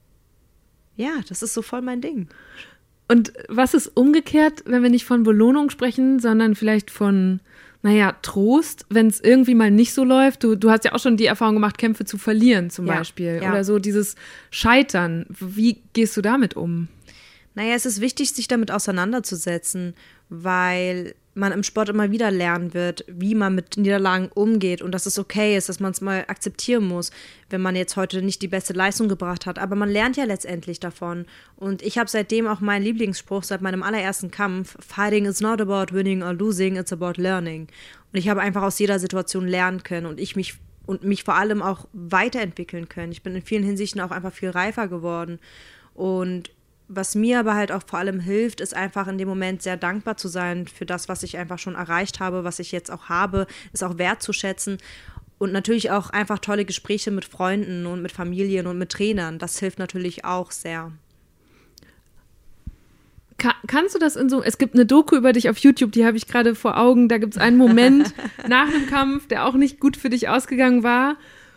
ja, das ist so voll mein Ding. Und was ist umgekehrt, wenn wir nicht von Belohnung sprechen, sondern vielleicht von, naja, Trost, wenn es irgendwie mal nicht so läuft? Du, du hast ja auch schon die Erfahrung gemacht, Kämpfe zu verlieren zum ja, Beispiel. Ja. Oder so dieses Scheitern. Wie gehst du damit um? Naja, es ist wichtig, sich damit auseinanderzusetzen, weil man im Sport immer wieder lernen wird, wie man mit Niederlagen umgeht, und dass es okay ist, dass man es mal akzeptieren muss, wenn man jetzt heute nicht die beste Leistung gebracht hat. Aber man lernt ja letztendlich davon. Und ich habe seitdem auch meinen Lieblingsspruch seit meinem allerersten Kampf: Fighting is not about winning or losing, it's about learning. Und ich habe einfach aus jeder Situation lernen können und ich mich und mich vor allem auch weiterentwickeln können. Ich bin in vielen Hinsichten auch einfach viel reifer geworden. Und was mir aber halt auch vor allem hilft, ist einfach in dem Moment sehr dankbar zu sein für das, was ich einfach schon erreicht habe, was ich jetzt auch habe, es auch wertzuschätzen Und natürlich auch einfach tolle Gespräche mit Freunden und mit Familien und mit Trainern. Das hilft natürlich auch sehr. Kann, kannst du das in so, es gibt eine Doku über dich auf YouTube, die habe ich gerade vor Augen, da gibt es einen Moment nach dem Kampf, der auch nicht gut für dich ausgegangen war,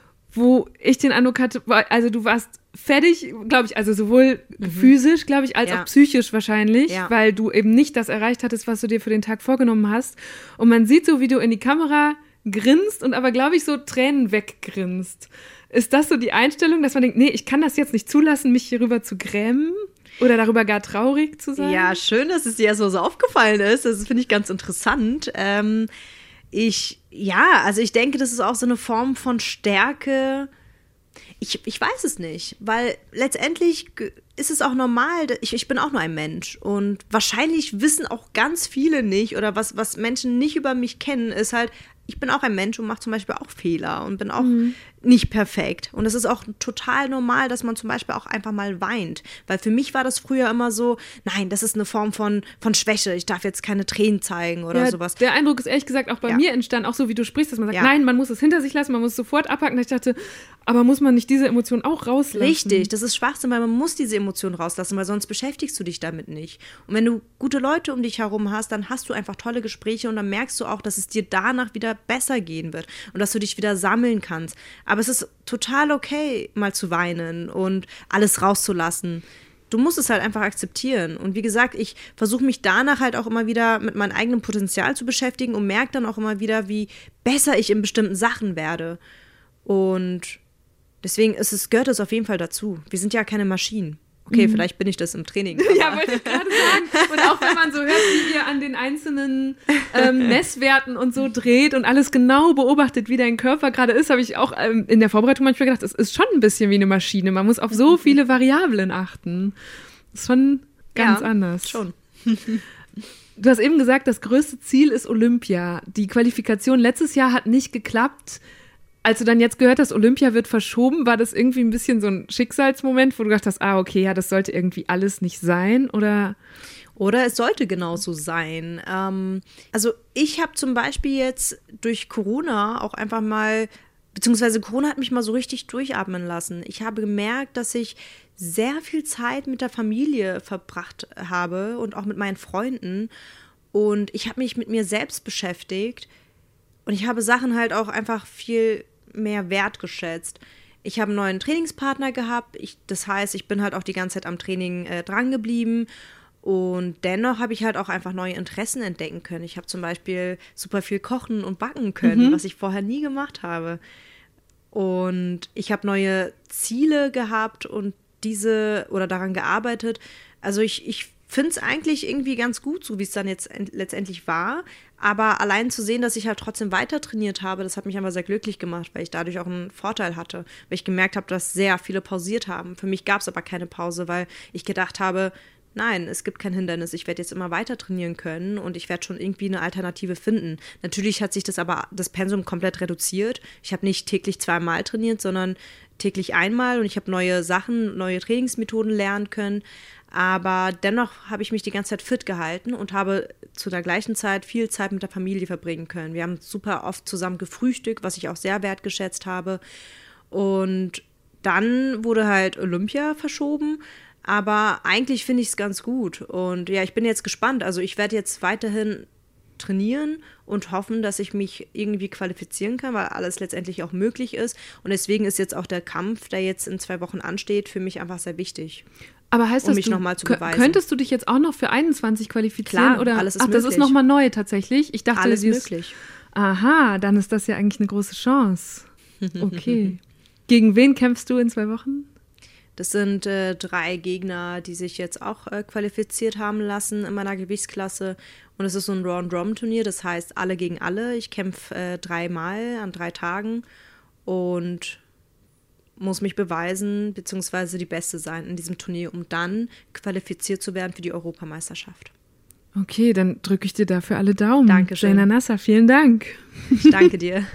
wo ich den Eindruck hatte, also du warst fertig, glaube ich, also sowohl mhm. physisch, glaube ich, als ja. auch psychisch wahrscheinlich, ja. weil du eben nicht das erreicht hattest, was du dir für den Tag vorgenommen hast. Und man sieht so, wie du in die Kamera grinst und aber, glaube ich, so Tränen weggrinst. Ist das so die Einstellung, dass man denkt, nee, ich kann das jetzt nicht zulassen, mich hierüber zu grämen? Oder darüber gar traurig zu sein? Ja, schön, dass es dir so, so aufgefallen ist. Das finde ich ganz interessant. Ähm, ich, ja, also ich denke, das ist auch so eine Form von Stärke. Ich, ich weiß es nicht, weil letztendlich ist es auch normal, ich, ich bin auch nur ein Mensch und wahrscheinlich wissen auch ganz viele nicht oder was, was Menschen nicht über mich kennen, ist halt, ich bin auch ein Mensch und mache zum Beispiel auch Fehler und bin auch mhm. nicht perfekt. Und es ist auch total normal, dass man zum Beispiel auch einfach mal weint. Weil für mich war das früher immer so, nein, das ist eine Form von, von Schwäche. Ich darf jetzt keine Tränen zeigen oder ja, sowas. Der Eindruck ist ehrlich gesagt auch bei ja. mir entstanden, auch so wie du sprichst, dass man sagt, ja. nein, man muss es hinter sich lassen, man muss es sofort abhaken. Ich dachte, aber muss man nicht diese Emotion auch rauslassen? Richtig, das ist Schwachsinn, weil man muss diese Emotion rauslassen, weil sonst beschäftigst du dich damit nicht. Und wenn du gute Leute um dich herum hast, dann hast du einfach tolle Gespräche und dann merkst du auch, dass es dir danach wieder besser gehen wird und dass du dich wieder sammeln kannst. Aber es ist total okay, mal zu weinen und alles rauszulassen. Du musst es halt einfach akzeptieren. Und wie gesagt, ich versuche mich danach halt auch immer wieder mit meinem eigenen Potenzial zu beschäftigen und merke dann auch immer wieder, wie besser ich in bestimmten Sachen werde. Und deswegen ist es, gehört es auf jeden Fall dazu. Wir sind ja keine Maschinen. Okay, mhm. vielleicht bin ich das im Training. Ja, wollte ich gerade sagen. Und auch wenn man so hört, wie ihr an den einzelnen ähm, Messwerten und so dreht und alles genau beobachtet, wie dein Körper gerade ist, habe ich auch ähm, in der Vorbereitung manchmal gedacht, es ist schon ein bisschen wie eine Maschine. Man muss auf so viele Variablen achten. Das ist schon ganz ja, anders. Schon. Du hast eben gesagt, das größte Ziel ist Olympia. Die Qualifikation letztes Jahr hat nicht geklappt. Als du dann jetzt gehört hast, Olympia wird verschoben, war das irgendwie ein bisschen so ein Schicksalsmoment, wo du gedacht hast, ah, okay, ja, das sollte irgendwie alles nicht sein, oder? Oder es sollte genauso sein. Ähm, also ich habe zum Beispiel jetzt durch Corona auch einfach mal, beziehungsweise Corona hat mich mal so richtig durchatmen lassen. Ich habe gemerkt, dass ich sehr viel Zeit mit der Familie verbracht habe und auch mit meinen Freunden. Und ich habe mich mit mir selbst beschäftigt. Und ich habe Sachen halt auch einfach viel mehr wertgeschätzt. Ich habe einen neuen Trainingspartner gehabt. Ich, das heißt, ich bin halt auch die ganze Zeit am Training äh, dran geblieben. Und dennoch habe ich halt auch einfach neue Interessen entdecken können. Ich habe zum Beispiel super viel kochen und backen können, mhm. was ich vorher nie gemacht habe. Und ich habe neue Ziele gehabt und diese oder daran gearbeitet. Also ich, ich finde es eigentlich irgendwie ganz gut, so wie es dann jetzt ent- letztendlich war. Aber allein zu sehen, dass ich halt trotzdem weiter trainiert habe, das hat mich aber sehr glücklich gemacht, weil ich dadurch auch einen Vorteil hatte. Weil ich gemerkt habe, dass sehr viele pausiert haben. Für mich gab es aber keine Pause, weil ich gedacht habe, nein, es gibt kein Hindernis. Ich werde jetzt immer weiter trainieren können und ich werde schon irgendwie eine Alternative finden. Natürlich hat sich das aber, das Pensum komplett reduziert. Ich habe nicht täglich zweimal trainiert, sondern täglich einmal und ich habe neue Sachen, neue Trainingsmethoden lernen können. Aber dennoch habe ich mich die ganze Zeit fit gehalten und habe zu der gleichen Zeit viel Zeit mit der Familie verbringen können. Wir haben super oft zusammen gefrühstückt, was ich auch sehr wertgeschätzt habe. Und dann wurde halt Olympia verschoben. Aber eigentlich finde ich es ganz gut. Und ja, ich bin jetzt gespannt. Also ich werde jetzt weiterhin trainieren und hoffen, dass ich mich irgendwie qualifizieren kann, weil alles letztendlich auch möglich ist. Und deswegen ist jetzt auch der Kampf, der jetzt in zwei Wochen ansteht, für mich einfach sehr wichtig. Aber heißt um das, mich du, noch mal zu beweisen. Könntest du dich jetzt auch noch für einundzwanzig qualifizieren? Klar, oder? alles ist Ach, möglich. Das ist nochmal neu tatsächlich. Ich dachte, alles dieses, möglich. Aha, dann ist das ja eigentlich eine große Chance. Okay. Gegen wen kämpfst du in zwei Wochen? Das sind äh, drei Gegner, die sich jetzt auch äh, qualifiziert haben lassen in meiner Gewichtsklasse. Und es ist so ein Round-Robin-Turnier, das heißt alle gegen alle. Ich kämpfe äh, dreimal an drei Tagen und muss mich beweisen, beziehungsweise die Beste sein in diesem Turnier, um dann qualifiziert zu werden für die Europameisterschaft. Okay, dann drücke ich dir dafür alle Daumen. Dankeschön. Zaina Nasser, vielen Dank. Ich danke dir.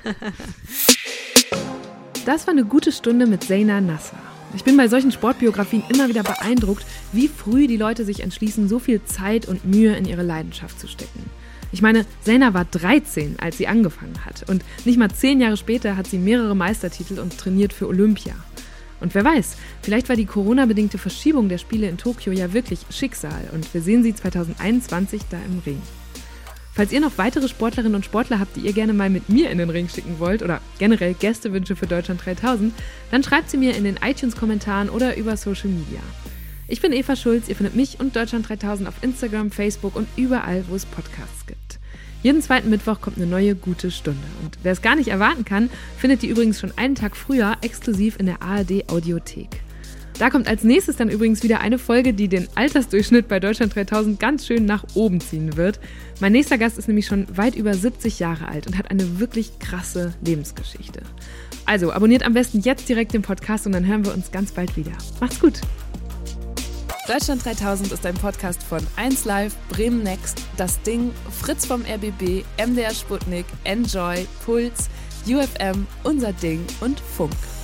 Das war eine gute Stunde mit Zaina Nasser. Ich bin bei solchen Sportbiografien immer wieder beeindruckt, wie früh die Leute sich entschließen, so viel Zeit und Mühe in ihre Leidenschaft zu stecken. Ich meine, Zeina war dreizehn, als sie angefangen hat. Und nicht mal zehn Jahre später hat sie mehrere Meistertitel und trainiert für Olympia. Und wer weiß, vielleicht war die Corona-bedingte Verschiebung der Spiele in Tokio ja wirklich Schicksal und wir sehen sie zwanzig einundzwanzig da im Ring. Falls ihr noch weitere Sportlerinnen und Sportler habt, die ihr gerne mal mit mir in den Ring schicken wollt oder generell Gästewünsche für Deutschland dreitausend, dann schreibt sie mir in den iTunes-Kommentaren oder über Social Media. Ich bin Eva Schulz, ihr findet mich und Deutschland dreitausend auf Instagram, Facebook und überall, wo es Podcasts gibt. Jeden zweiten Mittwoch kommt eine neue gute Stunde. Und wer es gar nicht erwarten kann, findet die übrigens schon einen Tag früher exklusiv in der A R D-Audiothek. Da kommt als nächstes dann übrigens wieder eine Folge, die den Altersdurchschnitt bei Deutschland dreitausend ganz schön nach oben ziehen wird. Mein nächster Gast ist nämlich schon weit über siebzig Jahre alt und hat eine wirklich krasse Lebensgeschichte. Also abonniert am besten jetzt direkt den Podcast und dann hören wir uns ganz bald wieder. Macht's gut! Deutschland dreitausend ist ein Podcast von eins Live, Bremen Next, Das Ding, Fritz vom R B B, M D R Sputnik, Enjoy, Puls, U F M, Unser Ding und Funk.